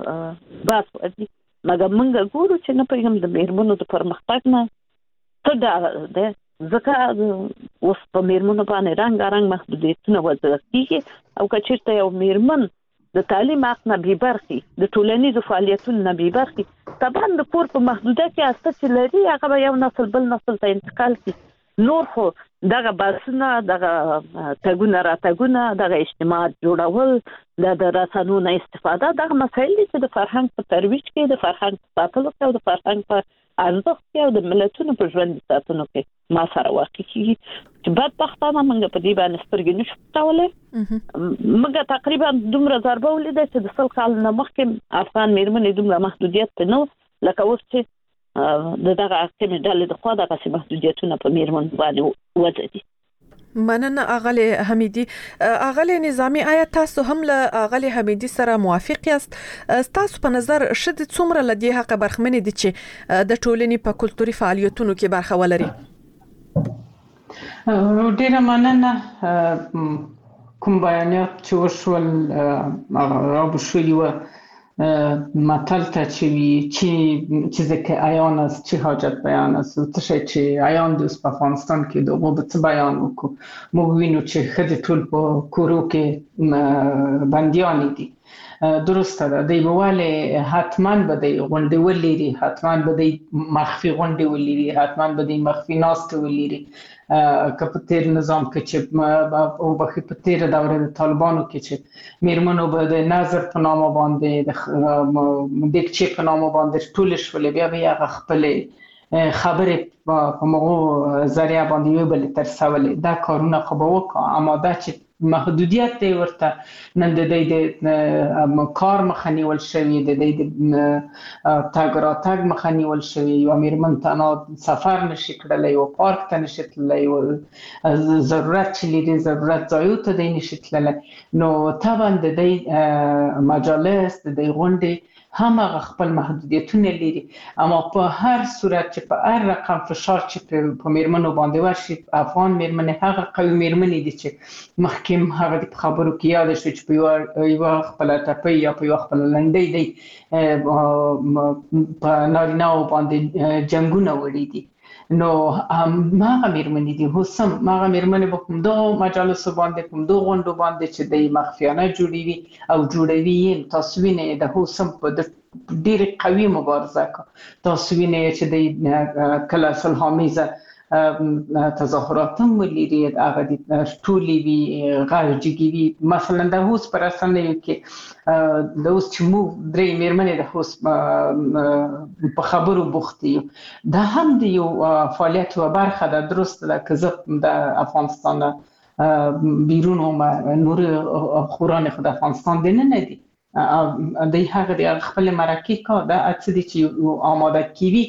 بحث وړ دي. مګر موږ ګورو چې نه پوهېږم د میرمنو د پرمختګ نه څه ډول دی، ځکه اوس په میرمنو باندې رنګارنګ محدودیتونه وضع کېږي او که چېرته یو میرمن د تعلیم حق نه بې برخې، د ټولنیزو فعالیتونو نه بې برخې، طبعا د کور په محدوده کې استه چې لري هغه به یو نسل بل نسل ته انتقال کړي. نور خو دغه بحثونه، دغه تګونه راتګونه، دغه اجتماعات جوړول، د رسنیو نه استفاده، دغه مسایل دي چې د فرهنګ په ترویج کې، د فرهنګ په ساتلو کې او د فرهنګ په ارزښت کې او د ملتونو په ژوندي ساتلو کې ما سره واقع کېږي چې بدبختانه موږ په دې باندې سترګې نشو پټولی. موږ تقریبا دومره ضربه ولیده چې د سل کال نه مخکې افغان میرمنې دومره محدودیت پرې نه و لکه اوس چې د دغه حاکمې ډلې د خوا دغسې محدودیتونه په میرمنو باندې وضع دي. مننه اغلی حمیدي. اغلی نظامی، آیا تاسو هم له اغلی حمیدي سره موافق یاست؟ تاسو په نظر شد څومره له دې حق برخمنې دي چې د ټولنې په کلتوري فعالیتونو کې برخه ولري؟ ډیره مننه. کوم بیانات چې وشول هغه شوي وه متل ته چې وي چې چیزی که عیان است چی حاجت بیان است، څه شی چې عیان دی اوس په افغانستان کې د هغو به څه بیان وکړو. موږ وینو چې ښځې ټول په کورو کې بندیانې دي. درسته ده، دی به ولې حتما به دی غونډې ولري، حتما به دی مخفي غونډې ولري، حتما به دی مخفي ناستې ولري. که په تیر نظام کې چې او بخي په تیر دوره د طالبانو کې چې میرمنو به د نظر په نامه باندې د دکچې په نامه باندې ټولې شولې، بیا به هغه خپلې خبرې په مغو ذریعه باندې یو بل ترسولې. دا کارونه خو به وکړه، اما دا چې محدودیت دی ورته نن د دې د کار مخه نیول شوی، د دې د تګ راتګ مخه نیول شوی. یو میرمن تنها سفر نشي کړلی، یو پارک ته نشي تللی، ضرورت چې لري ضرورت ځایو ته دی نشي تللی. نو طبعا د دې مجالس، د دې غونډې هم هغه خپل محدودیتونه لري، اما په هر صورت چې په هر رقم فشار چې په میرمنو باندې ورشي، افغان میرمنې هغه قوي میرمنې دي چې مخکې هغه د خبرو کې یاد شوي چې په یوه خپله ټپۍ یا په یوه خپله لنډۍ دی په نارینه‌و باندې جنګونه وړي دي. نو هغه میرمنې دي، اوس هم هغه میرمنې به په همدغو مجالسو باندې، په همدغو غونډو باندې چې دی مخفیانه جوړوي او جوړوي یې، تاسو وینئ د اوس هم په ډېرې قوي مبارزه کوي. تاسو وینئ چې دی کله صلح‌آمیزه تظاهرات هم ولري، هغه د ټولې وي غږیږي وي. مثلا د اوس په رسنیو کې د اوس چې موږ درې میرمنې د اوس په خبرو بوخت یو، دا هم د یو فعالیت یوه برخه ده. درسته ده که زه د افغانستان بیرون وم، نور خوران خو د افغانستان دننه دي، د هغه د خپل مرکه کا د اڅ دي چې آماده کیوي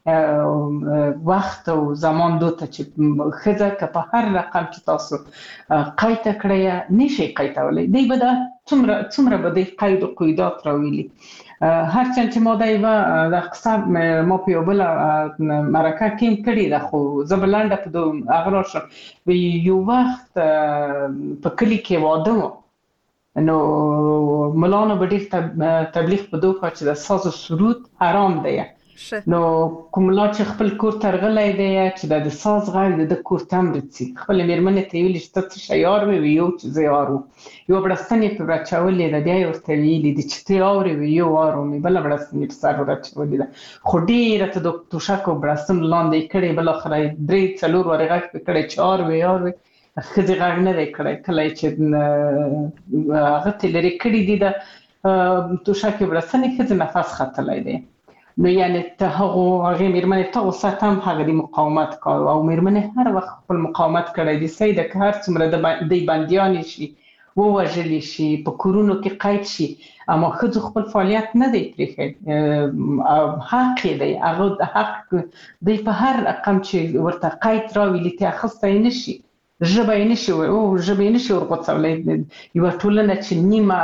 وخت او زمان دوته چې خزه که په هر رقم چې تاسو قید کړی نشي قیدولای دی به دا څومره څومره به د قید او قیودات راویلي هر څنګه چې ما دا یو د قصاب ما په یو بل مرکه ټیم کړی دا خو زبلانده په دوه اغراشم یو وخت په کلی کې واده و نو ملانو به ډېر تبلیغ په دوه چې د ساز او سرود حرام دی نو کوملا چې خپل کور ترغلای دی چې د ساز غږ د کور تم رسي خپل میرمنې ته ویل چې ته شیار وي یو چې زیارو یو برستنې په راچولې د بیا ورته ویلې د چې ته اوري وي یو وارو می بل برستنې په سر راچولې ده خو ډیره ته د توشکو برستن لاندې کړي بل اخر درې څلور ورغه کړي چار وي یار وي خځې غږ نه دی کړی کله چې هغه ته لري کړي دي د توشکو برستنې خځې نفس ختلای دی نو یعنی ته هغه هغه میرمنې ته اوسه هم هغه د مقاومت کوي او میرمنې هر وخت خپل مقاومت کړی دي سید که هر څومره د دی بنديان شي ووجل شي په کورونو کې قید شي اما خځو خپل فعالیت نه دی پرېښی حق دی هغه حق دی په هر رقم چې ورته قید راویلي ته اخیستی نشي ژبه یې نشي او ژبه یې نشي ورغوڅولی یوه ټولنه چې نیمه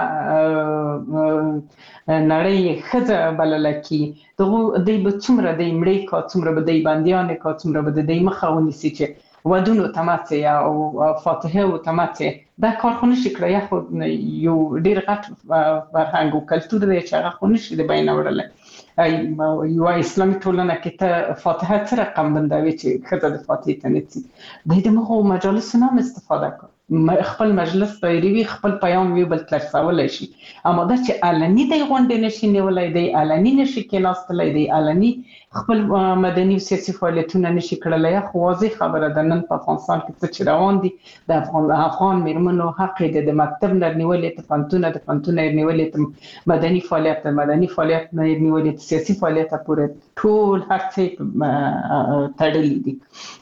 نړۍ ښځه بلله کړي دغه دی به څومره دی مړې کا څومره به دی بندیانې کا څومره به د دی مخه ونیسي چې ودونو ته ماتې او فاتحه او ته ماتې دا کار خو نشي کړی یا خو یو ډېر غټ فرهنګ او کلتور دی چې هغه خو نشي د بیانه وړلی یو اسلامي ټولنه کې ته فاتحه څه رقم بندوي چې ښځه د فاتحې ته نڅي دی د مغو مجالسو نه هم استفاده کوي خپل مجلس پیروي خپل پیام وی بل ترڅولی شي اما دا چې علني دی غونډې نشي نیولای دی علني نشي کېناستلی دی علني خپل مدني او سیاسي فعالیتونه نشي کړلی خو واضح خبره ده نن په افغانستان کې څه چې روان دي د افغان افغان میرمنو حق دی د مکتب نه نیولې ته پوهنتونه د پوهنتونه نیولې ته مدني فعالیت مدني فعالیت نه نیولې ته سیاسي فعالیت پورې ټول هر څه تړلي دي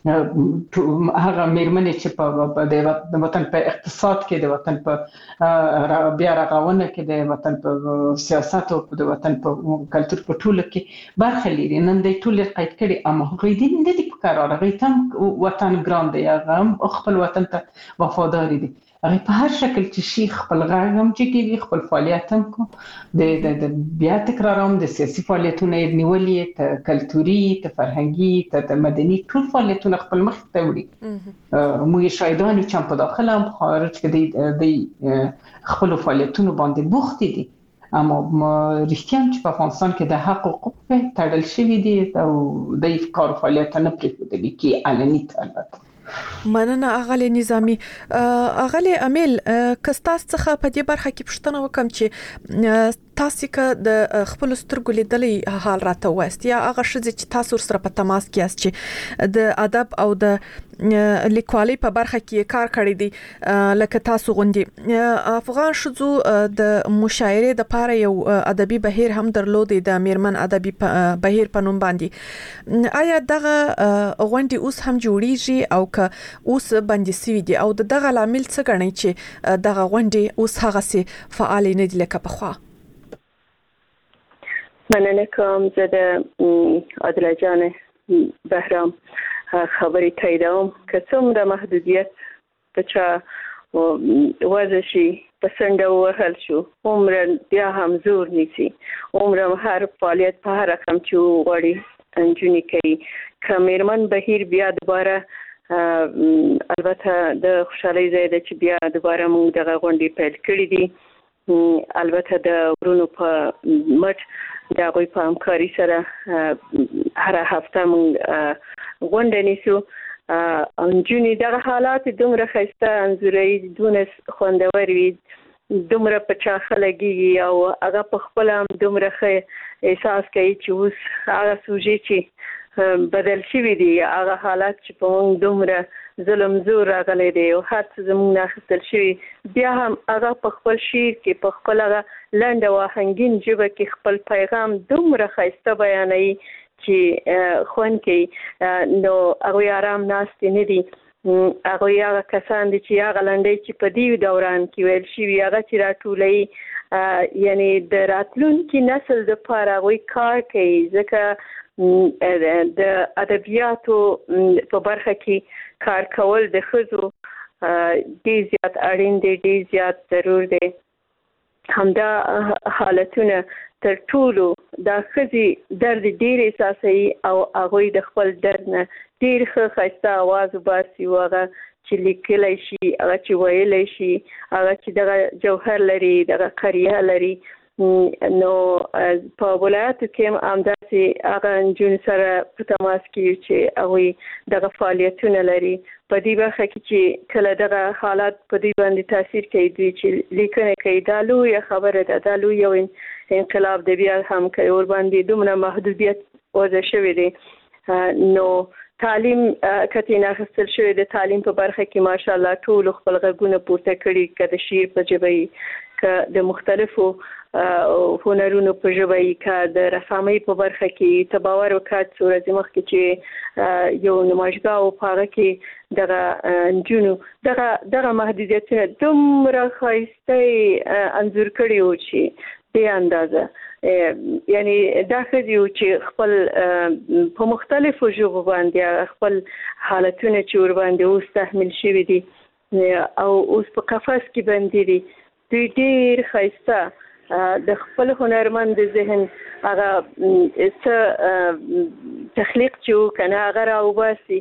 هغه میرمنې چې په د وطن په اقتصاد کې د وطن په بیا رغونه کې د وطن په سیاست او د وطن په کلتور په ټولو کې برخه لري نن د ټول قید کړي اما هغه دې نه دي په کار راغی تم وطن ګران دی هغه خپل وطن ته وفادار دي هغه په هر شکل چې شي خپل غږ هم چې کوي خپل فعالیت هم کو د د بیا تکرار هم د سیاسي فعالیتونو نیولې ته کلتوري ته فرهنګي ته مدني ټول فعالیتونه خپل مخ ته وړي مو یې شایدان چې په داخله هم خارج کې د خپل فعالیتونو باندې بوخت دي اما رښتیا چې په افغانستان کې د حق حقوق تړل شوي دي او د افکار فعالیت نه پرېښودل کېږي علني البته مننه اغلی نظامی اغلی امیل کستاس څخه په دې برخه کې پوښتنه وکم چې تاسو که د خپل سترګو لیدلې حال راته وایست یا هغه شې چې تاسو سره په تماس کې یاست چې د ادب او د لیکوالۍ په برخه کې کار کړی دی لکه تاسو غوندي افغان شذو د مشاعره د پاره یو ادبي بهیر هم درلود د میرمن ادبي بهیر په نوم باندې آیا دغه غونډي اوس هم جوړیږي او که اوس باندې سوي دي او دغه لامل څه ګڼي چې دغه غونډي اوس هغه سي فعال نه دي لکه پخوا مننه کوم زه د عادله جان بهرام خبرې تاییدوم که څومره محدودیت په چا وضع شي په څنډه ووهل شو عمره بیا هم زور نیسي عمره هر فعالیت په هر رقم چې وغواړي نجونې کوي که میرمن بهیر بیا دوباره البته د خوشحالۍ ځای ده چې بیا دوباره موږ دغه غونډې پیل کړي دي البته د ورونو په مټ د هغوی په همکاري سره هره هفته موږ غونډه نیسو او نجونې دغه حالات دومره ښایسته انځوروي دونه خوندور وي دومره په چا ښه لګېږي او هغه په خپله هم دومره ښه احساس کوي چې اوس هغه سوژې چې بدل شوي دي هغه حالات چې په موږ دومره ظلم زور راغلی دی او هر څه زموږ نه اخیستل شوي بیا هم هغه په خپل شعر کې په خپل هغه لنډه او آهنګین ژبه کې خپل پیغام دومره ښایسته بیانوي چې خوند کوي نو هغوی آرام ناستې نه دي هغوی هغه کسان دي چې هغه لنډۍ چې په دې دوران کې ویل شوي هغه چې راټولوي یعنی د راتلونکي نسل لپاره وی کار کوي، ځکه د ادبیاتو په برخه کې کار کول د ښځو ډېر زیات اړین دی، ډېر زیات ضرور دی. همدا حالتونه تر ټولو دا ښځې درد ډېر احساسوي او هغوی د خپل درد نه ډېر ښه ښایسته اواز وباسي، او هغه چې لیکلی شي، هغه چې ویلی شي، هغه چې دغه جوهر لري، دغه قریه لري. نو په ولایاتو کې هم همداسې هغه نجونې سره په تماس کې چې هغوی دغه فعالیتونه لري. په دې برخه کې چې کله دغه حالات په دوی باندې تاثیر کوي، دوی چې لیکنه کوي، دا لویه خبره ده، دا لوی یو انقلاب دی. بیا هم که ورباندې دومره محدودیت وضع شوی دی، نو تعلیم کتین اخیستل شوی د تعلیم په برخه کې ماشاءالله ټول خپل غږونه پورته کړي، که د شعر په ژبه وي، که د مختلفو هنرونو په ژبه وي، که د رسامۍ په برخه کې. ته باور وکړه څو ورځې مخکې چې یو نمایشګاه و، په هغه کې دغه نجونو دغه دغه محدودیتونه دومره ښایسته انځور کړي وو چې بې اندازه. یعنی دا ښځې وو چې خپل په مختلفو ژبو باندې خپل حالتونه چې ورباندې اوس تحمیل شوي دي او اوس په قفس کې بندي دي، دوی ډېر ښایسته د خپل هنرمند ذهن هغه څه تخلیق چې و که نه هغه راوباسي.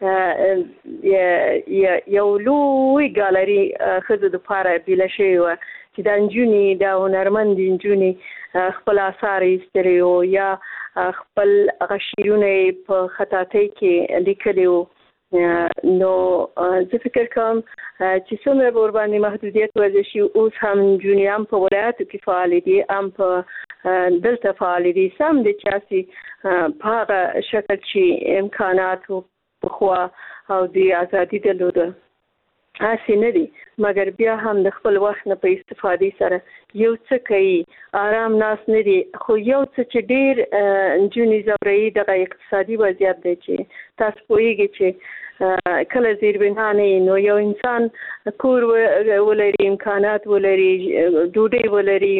یو لوی ګالري ښځو دپاره بیله شوې وه چې دا نجونې، دا هنرمند نجونې خپل اثار یې ایستلي وو یا خپل هغه شعرونه یې په خطاطۍ کې لیکلي وو. نو زه فکر کوم چې څومره به ورباندې محدودیت وضع شي، اوس هم نجونې هم په ولایاتو کې فعالې دي، هم په دلته فعالې دي. سم دی چې هسې په هغه شکل چې امکانات پخوا او د ازادي درلوده هسې نه دي، مګر بیا هم د خپل وخت نه په استفادې سره یو څه کوي، آرام ناست نه دي. خو یو څه چې ډېر نجونې ځوروي دغه اقتصادي وضعیت دی چې تاسو پوهېږئ چې کله زیربنا نه وي، نو یو انسان کور ولري، امکانات ولري، ډوډۍ ولري،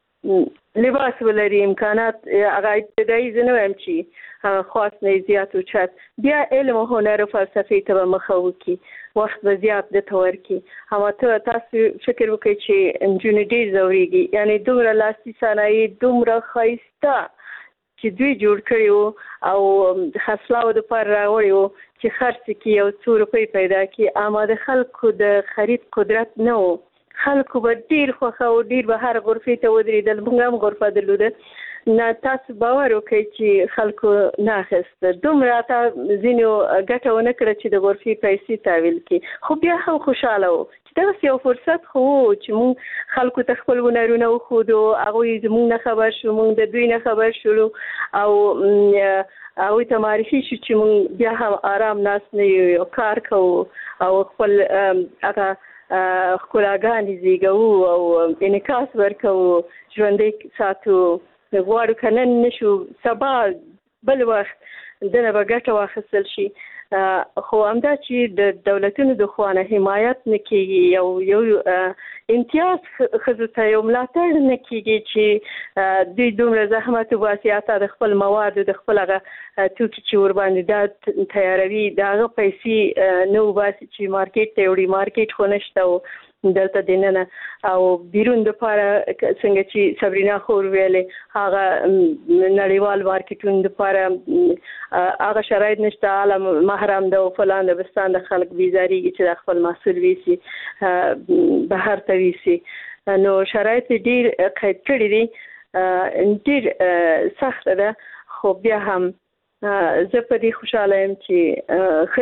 لباس ولري، امکانات هغه ابتدایي زه نه وایم چې هغه خاص نه زیات اوچت، بیا علم او هنر او فلسفې ته به مخه وکړي، وخت به زیات درته ورکړي. اما ته تاسو فکر وکړئ چې نجونې ډېر ځورېږي، یعنې دومره لاسي صنایع دومره ښایسته چې دوی جوړ کړي وو او خرڅلاو دپاره راوړي وو چې خرڅ کړي یو څو روپۍ پیدا کړي، اما د خلکو د خرید قدرت نه و. خلکو به ډېر خوښه او ډېر به هر غرفې ته ودرېدل. موږ هم غرفه درلوده. نه تاسو باور وکړئ چې خلکو نه اخیسته، دومره راته ځینو ګټه ونه کړه چې د غرفې پیسې تحویل کړي، خو بیا هم خوشحاله وو چې دغسې یو فرصت خو و چې موږ خلکو ته خپل هنرونه وښودو، هغوی زموږ نه خبر شو، موږ د دوی نه خبر شولو او هغوی ته معرفي شو چې موږ بیا هم آرام ناست نه یو، کار کوو او خپل هغه ښکلاګانې زیږوو او انعکاس ورکوو، ژوندی ساتو. غواړو که نن نشو سبا بل وخت دنه به ګټه واخیستل شي. خو همدا چې د دولتونو د خوا نه حمایت نه کېږي، یو یو امتیاز ښځو ته یو ملاتړ نه کېږي چې دوی دومره زحمت وباسي، حتی د خپل موادو د خپل هغه توکي چې ورباندې دا تیاروي د هغه پیسې نه وباسي چې مارکیټ ته وړي. مارکیټ خو نشته و دلته دننه او بیرون دپاره څنګه چې صبرینا خور ویلې، هغه نړیوال مارکیټونو دپاره هغه شرایط نشته، عالم محرم ده او فلان ده، بستان د خلک بیزاریږي چې د خپل محصول ویسي بهر ته ویسي. نو شرایط ډېر قید کړي دي، ډېر سخته ده. خو بیا هم زه په دې خوشحاله یم چې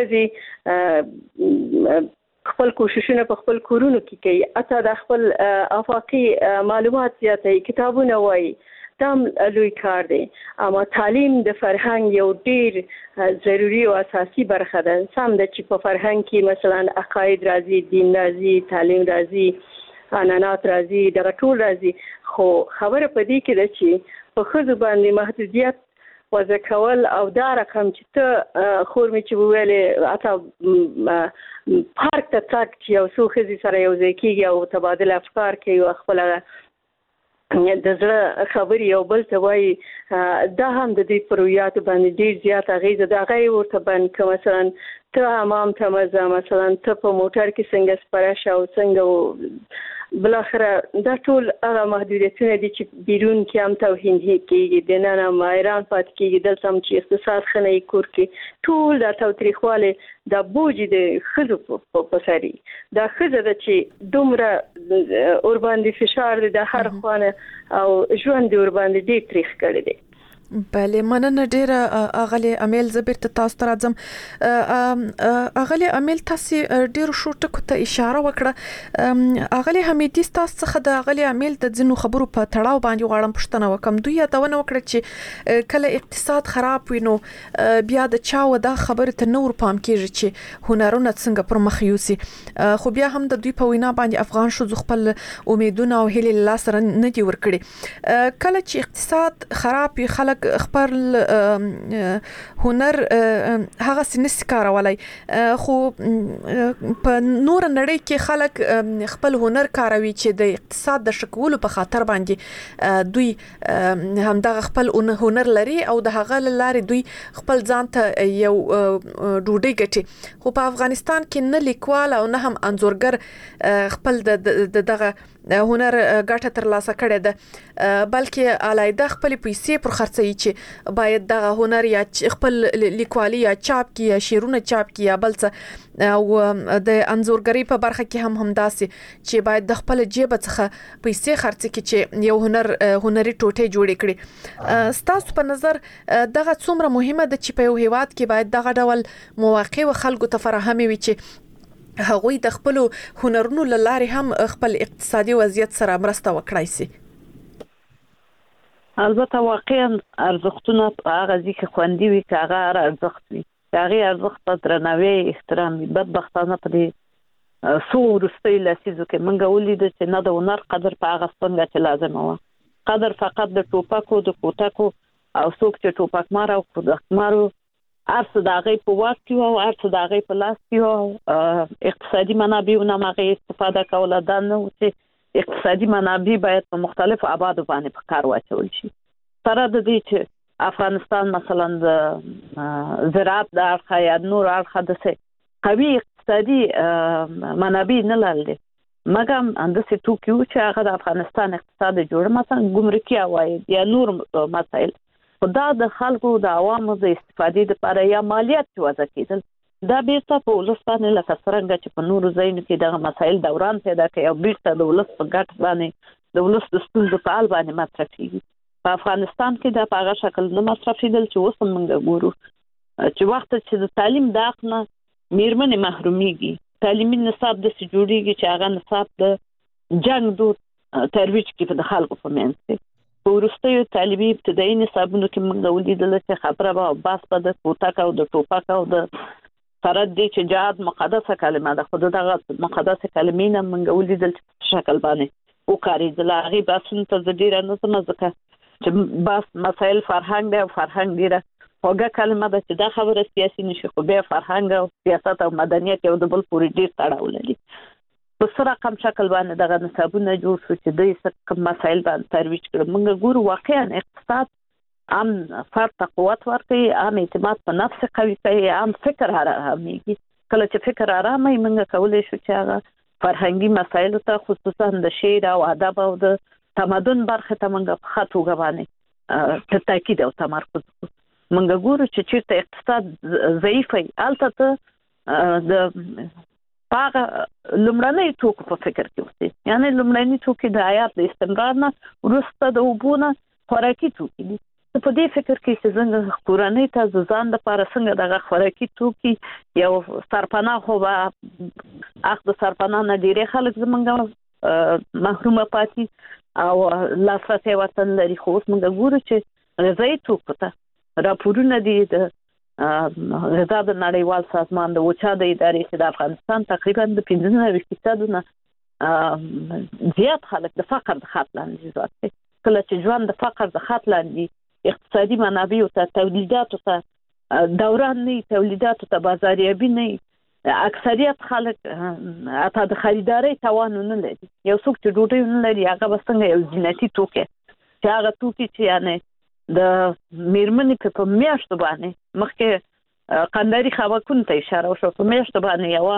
ښځې خپل کوششونه په خپل کورونو کې کوي، حتی د خپل افاقي معلومات زیاتوي، کتابونه وایي، دا هم لوی کار دی. اما تعلیم د فرهنګ یو ډېر ضروري او اساسي برخه ده. سم ده چې په فرهنګ کې مثلا عقاید راځي، دین راځي، تعلیم راځي، عنعنات راځي، دغه ټول راځي، خو خبره په دې کې ده چې په ښځو باندې محدودیت وضع کول او دا رقم چې ته خور مې چې وویلې حتی پارک ته تګ چې یو څو ښځې سره یو ځای کېږي او تبادله افکار کوي او خپل د زړه خبرې یو بل ته وایي دا هم د دې پرویات باندې ډیر زیات اغیزه د غي ورته باندې مثلا ته امام ته مزه مثلا ته په موټر کې څنګه سپاره شاو څنګه بل اخره دا ټول هغه محدودیتونه دي چې بیرون کې هم توهین کیږي د نن هم ایران پات کیږي دلته هم چې اقتصاد خنه کور کې ټول دا توتریخواله د بوج د خزو په سری دا خزه د چې دومره اور باندې فشار د هر خوانه او ژوند اور باندې ډیر تریخ کړی دی. بله مننه ډیره اغلی امیل زبر ته تاسو ته راځم. اغلی امیل تاسو ډیرو شو ټکو ته اشاره وکړه. اغلی حمیدی تاسو څخه د اغلی امیل د ځینو خبرو په تړاو باندې غواړم پوښتنه وکم. دوی یادونه وکړه چې کله اقتصاد خراب وینو بیا د چا و دا خبره ته نور پام کیږي چې هنرونه څنګه پر مخ یوسي. خو بیا هم د دوی په وینا باندې افغان شو خپل امیدونه او هیله الله سره نه دی ورکړي. کله چې اقتصاد خراب وي خلک خپل هنر هغه سنس کارولای خو په نور نړۍ کې خلک خپل هنر کاروي چې د اقتصاد د شکولو په خاطر باندې دوی هم دغه خپل هنر لري او د هغه لارې دوی خپل ځان ته یو ډوډۍ ګټي. خو په افغانستان کې نه لیکوال او نه هم انځورګر خپل د دغه هنر ګټه تر لاسه کړې ده بلکې علایده خپل پیسې پر خرڅي چې باید دغه هنر یا خپل لیکوالي یا چاپ کی یا شعرونه چاپ کی یا بل څه او د انځورګری په برخه کې هم همداسي چې باید د خپل جیب څخه پیسې خرڅ کی چې یو هنر هنري ټوټه جوړ کړي. ستاسو په نظر دغه څومره مهمه ده چې په یو هیواد کې باید دغه ډول مواقع و خلکو ته فراهمي وي چې هغوی د خپل هنرونو لاره هم خپل اقتصادي وضعیت سره مرسته وکړای شي؟ البته واقعا ارزښتونه په هغه ځکه خوندي وي چې هغه ارزښت وي هغه ارزښت ته درناوی احترام بدبختانه په دې سو ورستۍ لاسیزو کې منګه ولید چې نه د هنر قدر په هغه څنګه چې لازم و قدر فقط د ټوپکو د کوټکو او څوک چې ټوپک مار او کوټک مارو ارڅ د هغه په واک کې او ارڅ د هغه په لاس کې اقتصادي منابعونه مغه استفاده کوله دا نه چې اقتصادي منابع باید په مختلفو آبادو باندې په کار واچول شي. سره د دې چې افغانستان مثلا د زراعت د اړخه یا نور اړخه د قوي اقتصادي منابع نه لري مګم اندسه توکیو چې هغه د افغانستان اقتصاد جوړ مثلا ګمرکي عواید یا نور مسائل خدا د خلکو د عوامو د استفادې لپاره یا مالیات وضع کېدل دا بیرته په ولس باندې لکه څنګه چې په نورو ځایونو کې دغه مسایل دوران پیدا کوي او بیرته د ولس په ګټ باندې د ولس د ستونزو په اړه باندې مطرح کیږي. په افغانستان کې دا په هغه شکل نه مصرف کېدل چې اوس موږ ګورو چې وخت چې د تعلیم داخنه میرمنې محرومیږي تعلیمي نصاب د سجوړيږي چې هغه نصاب د جنگ دود ترویج کې په خلکو په منځ کې ورستیو تعلیمي ابتدایي نصابونو کې موږ ولیدل چې خبره به بس په د کوټک او د ټوپک او د فرد دي چې جهاد مقدسه کلمه ده خو دغه مقدسه کلمې نه موږ ولیدل چې شکل باندې او کاری د لاغي باسن ته ډیره نه سمځکه چې بس مسائل فرهنګ دی او فرهنګ ډیره هغه کلمه ده چې دا خبره سیاسي نشي خو به فرهنګ او سیاست او مدنیت یو د بل پورې ډیر تړاو لري. په سره کم شکل باندې دغه نصابونه جوړ شو چې د څه مسایل باندې ترویج کړو موږ ګورو واقعا اقتصاد عام فرد ته قوت ورکوي عام اعتماد په نفس قوي کوي عام فکر آراميږي کله چې فکر آرامي موږ کولای شو چې هغه فرهنګي مسایل ته خصوصا د شعر او ادب او د تمدن برخه ته موږ په خاطر غوښنه ته تاکید او تمرکز موږ ګورو چې چې اقتصاد ضعیف وي البته ته د هغه لمړنۍ توکو په فکر کې وسی یعنی لمړنۍ توکي د حیات د استمرار نه ورسته د وبونه خوراکي توکي دي په دې فکر کې چې څنګه کورنۍ ته ځان د لپاره څنګه دغه خوراکي توکي یو سرپناه خو به اخد سرپناه نه ډیره خلک زمونږ محرومه پاتې او لاسرسي وطن لري خو اوس موږ ګورو چې غذایي توکو ته راپورونه دي د غذا د نړیوال سازمان د وچا د ادارې چې د افغانستان تقریبا د پنځه نوي فیصد نه زیات خلک د فقر د خط لاندې ځي کله چې ژوند د فقر د خط لاندې اقتصادي منابع او تولیدات ته دوران نه تولیدات ته بازاریابي نه اکثریت خلک اته د خریداري توان نه لري. یو څوک چې ډوډۍ نه لري هغه بسنګ یو جنتی توکي چې هغه توکي چې یعنی د میرمنې په میاشتو باندې مخکې قنداري خواکون ته اشاره وشو په میاشتو باندې یو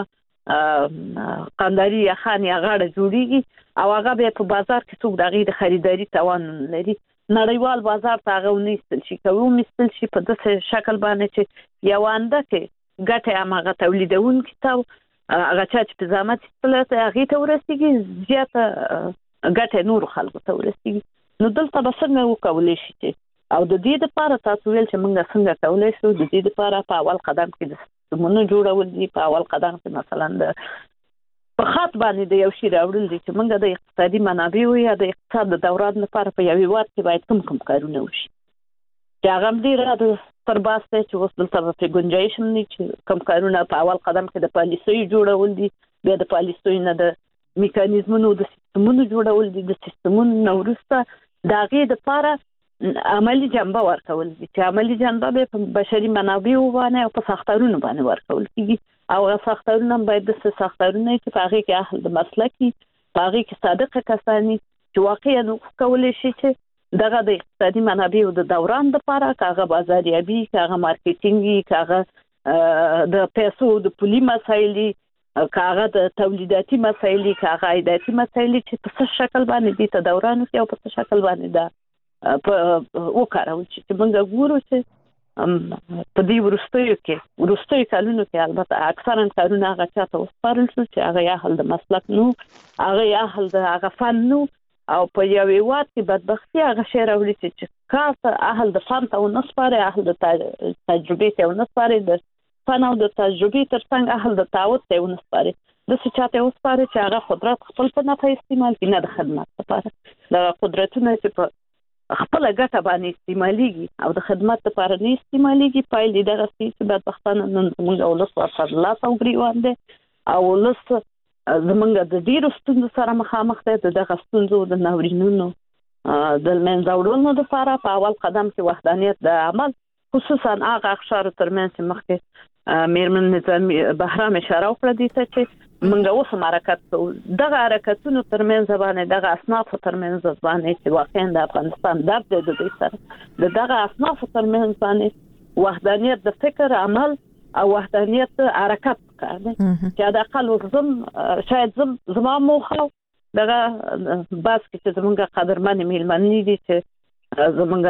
قنداري خاني غاړه جوړیږي او هغه به په بازار کې څوک دغه د خریداري توان نه لري. نړیوال بازار ته هغه ونیستل شي کوي مستل شي په داسې شکل باندې چې یو انده کې ګټه هغه تولیدون کتاب هغه چې په زحمت ستلته هغه ته ورسیږي زیاته ګټه نور خلکو ته ورسیږي. نو دلته به څنګه وکولای شي او د دې لپاره تاسو ویل چې موږ څنګه کولای شو د دې لپاره په اول قدم کې د سیستمونو جوړول دي. په اول قدم کې مثلا د په خاط باندې د یو شی راوړل دي چې موږ د اقتصادي منابعو یا د اقتصاد د دوران لپاره په یو وخت کې باید کوم کوم کارونه وشي چې هغه ډیر د پر باسته چې اوس دلته په گنجائش نه چې کوم کارونه په اول قدم کې د پالیسۍ جوړول دي بیا د پالیسۍ نه د میکانیزمونو د سیستمونو جوړول دي د سیستمونو نورسته دغه د لپاره عملی جنبه ورکول دي چې عملی جنبه به په بشري منابعو باندې او په ساختارونو باندې ورکول کیږي او ساختارونه باید د ساختارونو چې په هغه کې اهل د مسلکي په هغه کې صادق کسانی چې واقعا کولای شي چې دغه د اقتصادي منابعو د دوران لپاره کاغه بازاریابي کاغه مارکیټینګي کاغه د پیسو د پولي مسایلي کاغه د تولیداتي مسایلي کاغه عایداتي مسایلي چې په څه شکل باندې د دوران کې او په څه شکل باندې دا په وکړو چې موږ ګورو چې په دې ورستیو کې ورستیو کلونو کې البته اکثرا کارونه هغه چاته وسپارل شو چې هغه یا حل د مسلک نو هغه یا حل د هغه فن نو او په یوې وخت کې بدبختي هغه شی راوړي چې کاته اهل د فن ته ونسپاره اهل د تجربه ته ونسپاره د فن او د تجربه ترڅنګ اهل د تعهد ته ونسپاره د څه چاته وسپاره چې هغه قدرت خپل په نه استعمال کړي نه د خدمت لپاره د قدرتونو چې په خپل ګټه باندې استعماليږي او د خدمت لپاره نه استعماليږي پایلې دغه چې بدبختانه نن موږ اولس ورسره لا څوګریوان دي او اولس زمونږ د ډیرو ستونزو سره مخامخ دي. دغه ستونزو د ناورینونو د منځوړونو لپاره په اول قدم کې وحدانیت د عمل خصوصا هغه اخشار ترمنځ مخکې میرمن نظامی بهرام اشاره وکړه دي چې موږ اوس حرکت دغه حرکتونو ترمنځ باندې دغه اصناف ترمنځ باندې چې واقعا د افغانستان د دې سره دغه اصناف ترمنځ باندې وحدانیت د فکر عمل او وحدانیت حرکت کار دی چې د اقل زم شاید زم زما موخه دغه بس کې چې زمونږ قدرمن میلمنې دي چې زمونږ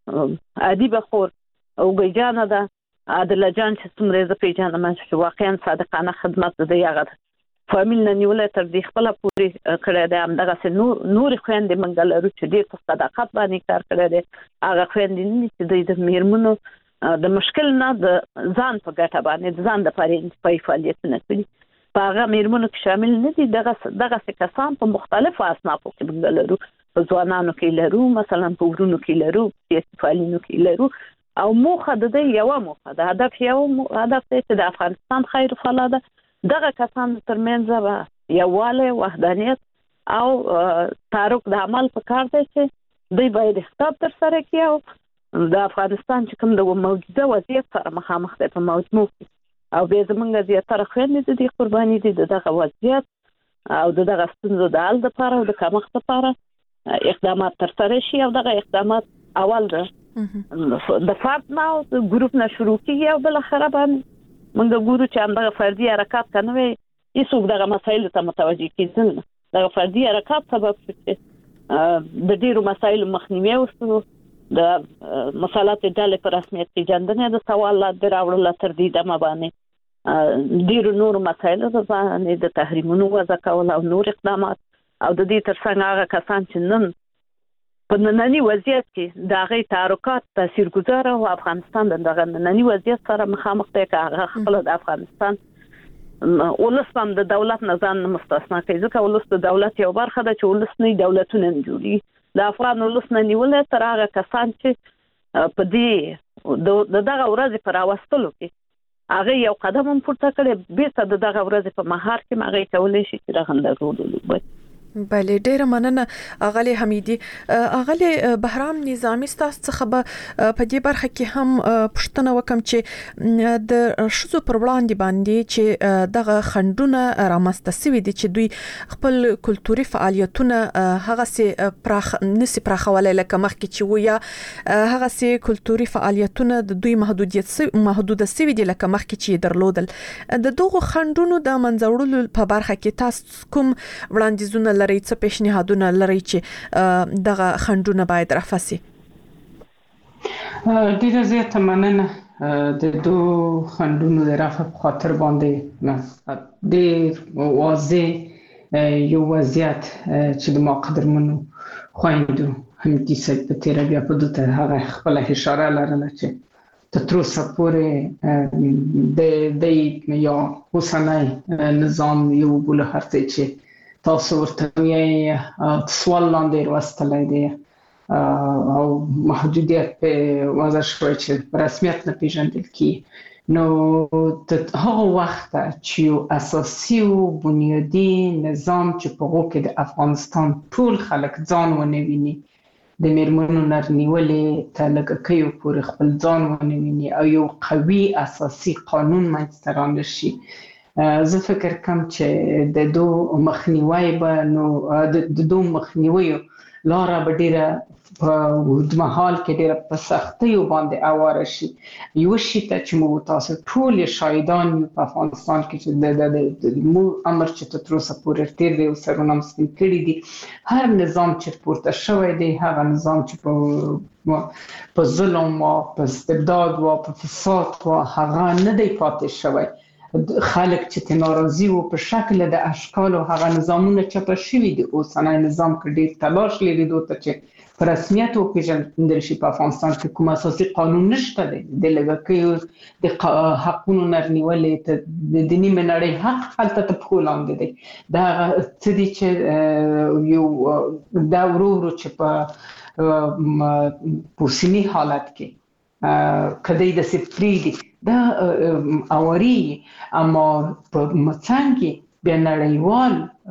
عادي بخور او ګیجانه ده عادل جان چې څومره ز پیژنم چې واقعا صادقانه خدمت دی هغه فامیل نه نیولې تر دې خپل پوری کړه د همدغه نور نور خويندې منګلرو چې ډېر په صداقت باندې کار کړی دی هغه خويندې چې د میرمنو د مشکل نه د ځان په ګټه باندې ځان د پاره په فعالیتونه کوي په هغه میرمنو کې شامل نه دي دغه دغه کسان په مختلفو اصنافو کې منګلرو په ځوانانو کې لرو مثلا په ورونو کې لرو په استفالینو کې لرو او موخه د دې یو موخه د هدف یو هدف چې د افغانستان خیر فلاده دغه کسان ترمنځ یوواله وحدانیت او تعارف د عمل په کار دی چې دوی باید خطاب تر سره کړي او د افغانستان چې کوم د موجوده وضعیت سره مخامخ دی په موجود او به زمونږ زیاتره خويندې د دې قرباني دي دغه وضعیت او دغه ستونزو د حل لپاره او د کمښت لپاره اقدامات تر سره شي او دغه اقدامات اول ده د فرد نه او د ګروپ نه شروع کیږي او بل اخره باندې موږ ګورو چې همدغه فردي حرکت کنه وي هیڅوک دغه مسایل ته متوجي کیدل دغه فردي حرکت سبب شي د ډیرو مسایل مخنیوي وشو د مسالات ډلې پر رسمیت پیژندنې د سوال لا دراوړل تر دې دمه باندې ډیرو نور مسایل باندې د تحریمونو وضع کول او نور اقدامات او د دې ترڅنګ هغه کسان چې نن په نننی وضعیت کې د هغه تحرکات تاثیرګذار او افغانستان دغه نننی وضعیت سره مخامخ دی که هغه خپل د افغانستان ولس هم د دولت نه ځان مستثنا کوي ځکه ولس د دولت یو برخه ده چې ولس نه دولتونه جوړي د افغان ولس نه نیول تر هغه کسان چې په دې دغه ورځ پر راوستلو کې هغه یو قدم هم پورته کړي به ته دغه ورځ په مهار کې هغه کولای شي چې رغنده رول وباسي بله ډیره مننه اغلی حمیدی. اغلی بهرام نظامی ستاسو څخه به په دې برخه کې هم پوښتنه وکم چې د شذو پر وړاندې باندې چې دغه خندونه رامنځته شوي دي چې دوی خپل کلتوري فعالیتونه هغه سي پراخ نسی پراخولای لکه مخکې چې ویا هغه سي کلتوري فعالیتونه د دوی محدودیت محدوده شوي دي لکه مخکې چې درلودل. د دغه خندونو د منځوړلو په برخه کې تاسو کوم وړاندیزونه لري څه پیشنهادونه لري چې دغه خندونه باید رفع شي؟ ډیره زیاته مننه د دو خندونو د رفع په خاطر باندې ډیر واضح یو وضعیت چې د ما قدرمنو خویندو حمیدي صاحب په تیره بیا په دوته هغه خپل اشاره لرله چې تر اوسه پورې د د یا اوسنی نظام یو بل هرڅه چې تاسو ورته یې سوال لاندې راوستلای دی او محدودیت په وضع شوی چې په رسمیت نه پیژندل کی. نو د هغه وخت چې یو اساسي او بنیادی نظام چې په هغه کې د افغانستان ټول خلک ځان ونه ویني، د میرمنو نرنیولې ته لږه کيو پورې خپل ځان ونه ویني او یو قوي اساسي قانون منځته رانشي، زه فکر کوم چې د دو مخنیوي به نو د دو مخنیوي لاره به ډیره په اوږدمهال کې ډیره په سختیو باندې اواره شي. یو شي ته چې موږ تاسو ټول شاهدان په افغانستان کې چې د مو امر چې تر اوسه پورې تیر دی او سرونه مسلم کړي دي، هر نظام چې پورته شوی دی هغه نظام چې په په ظلم او په استبداد او په فساد او هغه نه دی پاتې شوی. خلک چې ناراضي وو په شکل د اشکال او هغه نظامونه چې په شوي دي اوسنی نظام کې ډیر تلاش لري دوی چې په رسمیت او پیژندل شي. په افغانستان کې کوم اساسي قانون نشته دی د لږکیو د حقونو نرنیولې ته د دیني منړۍ حق هلته ته پولاند دی. دا څه دي چې یو دا ورو ورو چې په پوسینی حالت کې کدی د سپری دي دا اوري، اما په مڅنګ بیا نړیوال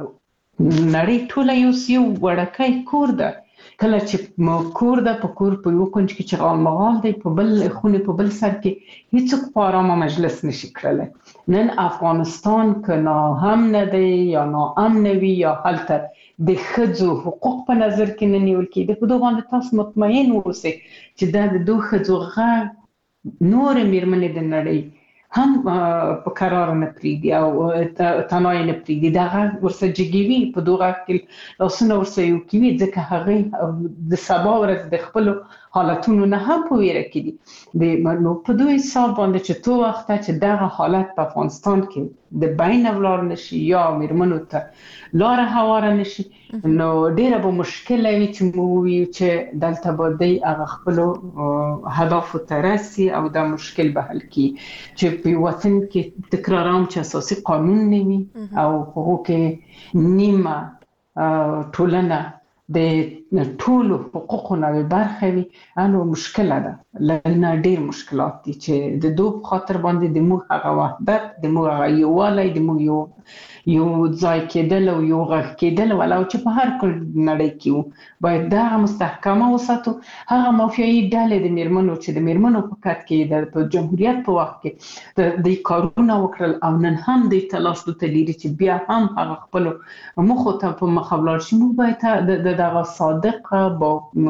نړۍ ټول یو سیو وړکای کور ده. کله چې مو کور ده په کور په یو کونج کې چې غال مغال دی په بل خونه په بل سر کې هیڅوک په آرامه مجلس نشي کړلی. نن افغانستان که نه هم نه دی یا نه امن وي یا هلته د ښځو حقوق په نظر کې نه نیول کېده، په دغه باندې تاسو مطمئن اوسئ چې دا د دو ښځو غږ نور میرمنې د نړۍ هم په قرار نه پریږدي او تنای نه پریږدي. دا غږ ورسره جګوي، په دغه کې لاسونه ورسره یو کوي ځکه هغه د سبا ورځ د خپلو حالتونو نه هم په ویره کې دي. نو په دوی حساب باندې چې تو وخت چې دغه حالت په افغانستان کې د بین ولار نشي یا میرمنو ته لار هواره نشي، نو ډیره به مشکل وي چې مو وی چې دلته به دی هغه خپل هدف ته رسي او دا مشکل به حل کی چې په وطن کې تکرارام چې اساسي قانون نیمي او هغه کې نیمه ټولنه د ټولو حقوقو نه برخه وي، انو مشکل ده. لنه ډیر مشکلات دي چې د دوه خاطر باندې د موږ هغه وحدت، د موږ هغه یووالی، د موږ یو یو ځای کېدل او یو غږ کېدل ولو چې په هر کل نړۍ کې وو باید دا مستحکمه وساتو. هغه مافیایي ډلې د میرمنو چې د میرمنو په کټ کې د جمهوریت په وخت کې د کارونه وکړل او نن هم د تلاش دوته لري چې بیا هم هغه خپل مخ ته په مخابلار شي. موږ باید د دغه صادق با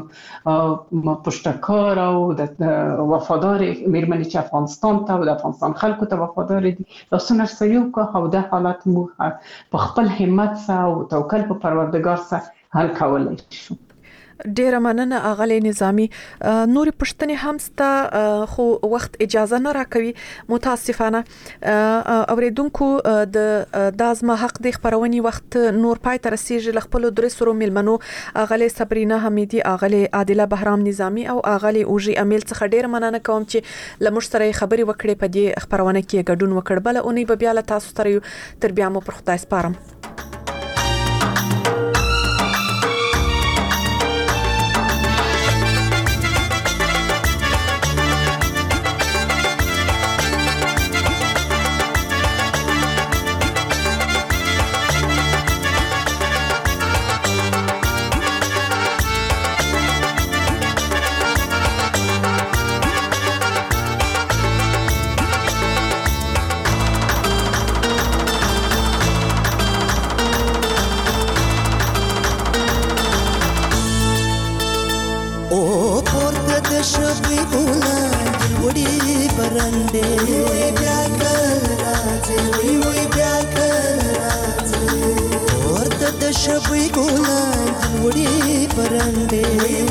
پشتکار او د وفادار میرمنې چې افغانستان ته او د افغانستان خلکو ته وفادار دي لاسونه سيو کو او د حالات مو په خپل همت سره او توکل په پروردگار سره حل کولای شو. ډیره مننه اغلی نظامی. نور پښتنې هم ستا خو وخت اجازه نه راکوي متاسفانه. اوریدونکو د دازما حق د خبرونی وخت نور پای تر رسیدي خپل درې سرو ملمنو اغلی صبرینا حمیدی، اغلی عادله بهرام نظامی او اغلی اوجی امیل څخه ډیره مننه کوم چې لمر سره خبري وکړې په دې خبرونه کې ګډون وکړ. بل اونۍ به بیا له تاسو سره تر بیا مو پر خدای سپارم. شبوی ګلان وړي پرنده وی بیا راځي وی وی بیا راځي ورته د شبوی ګلان وړي پرنده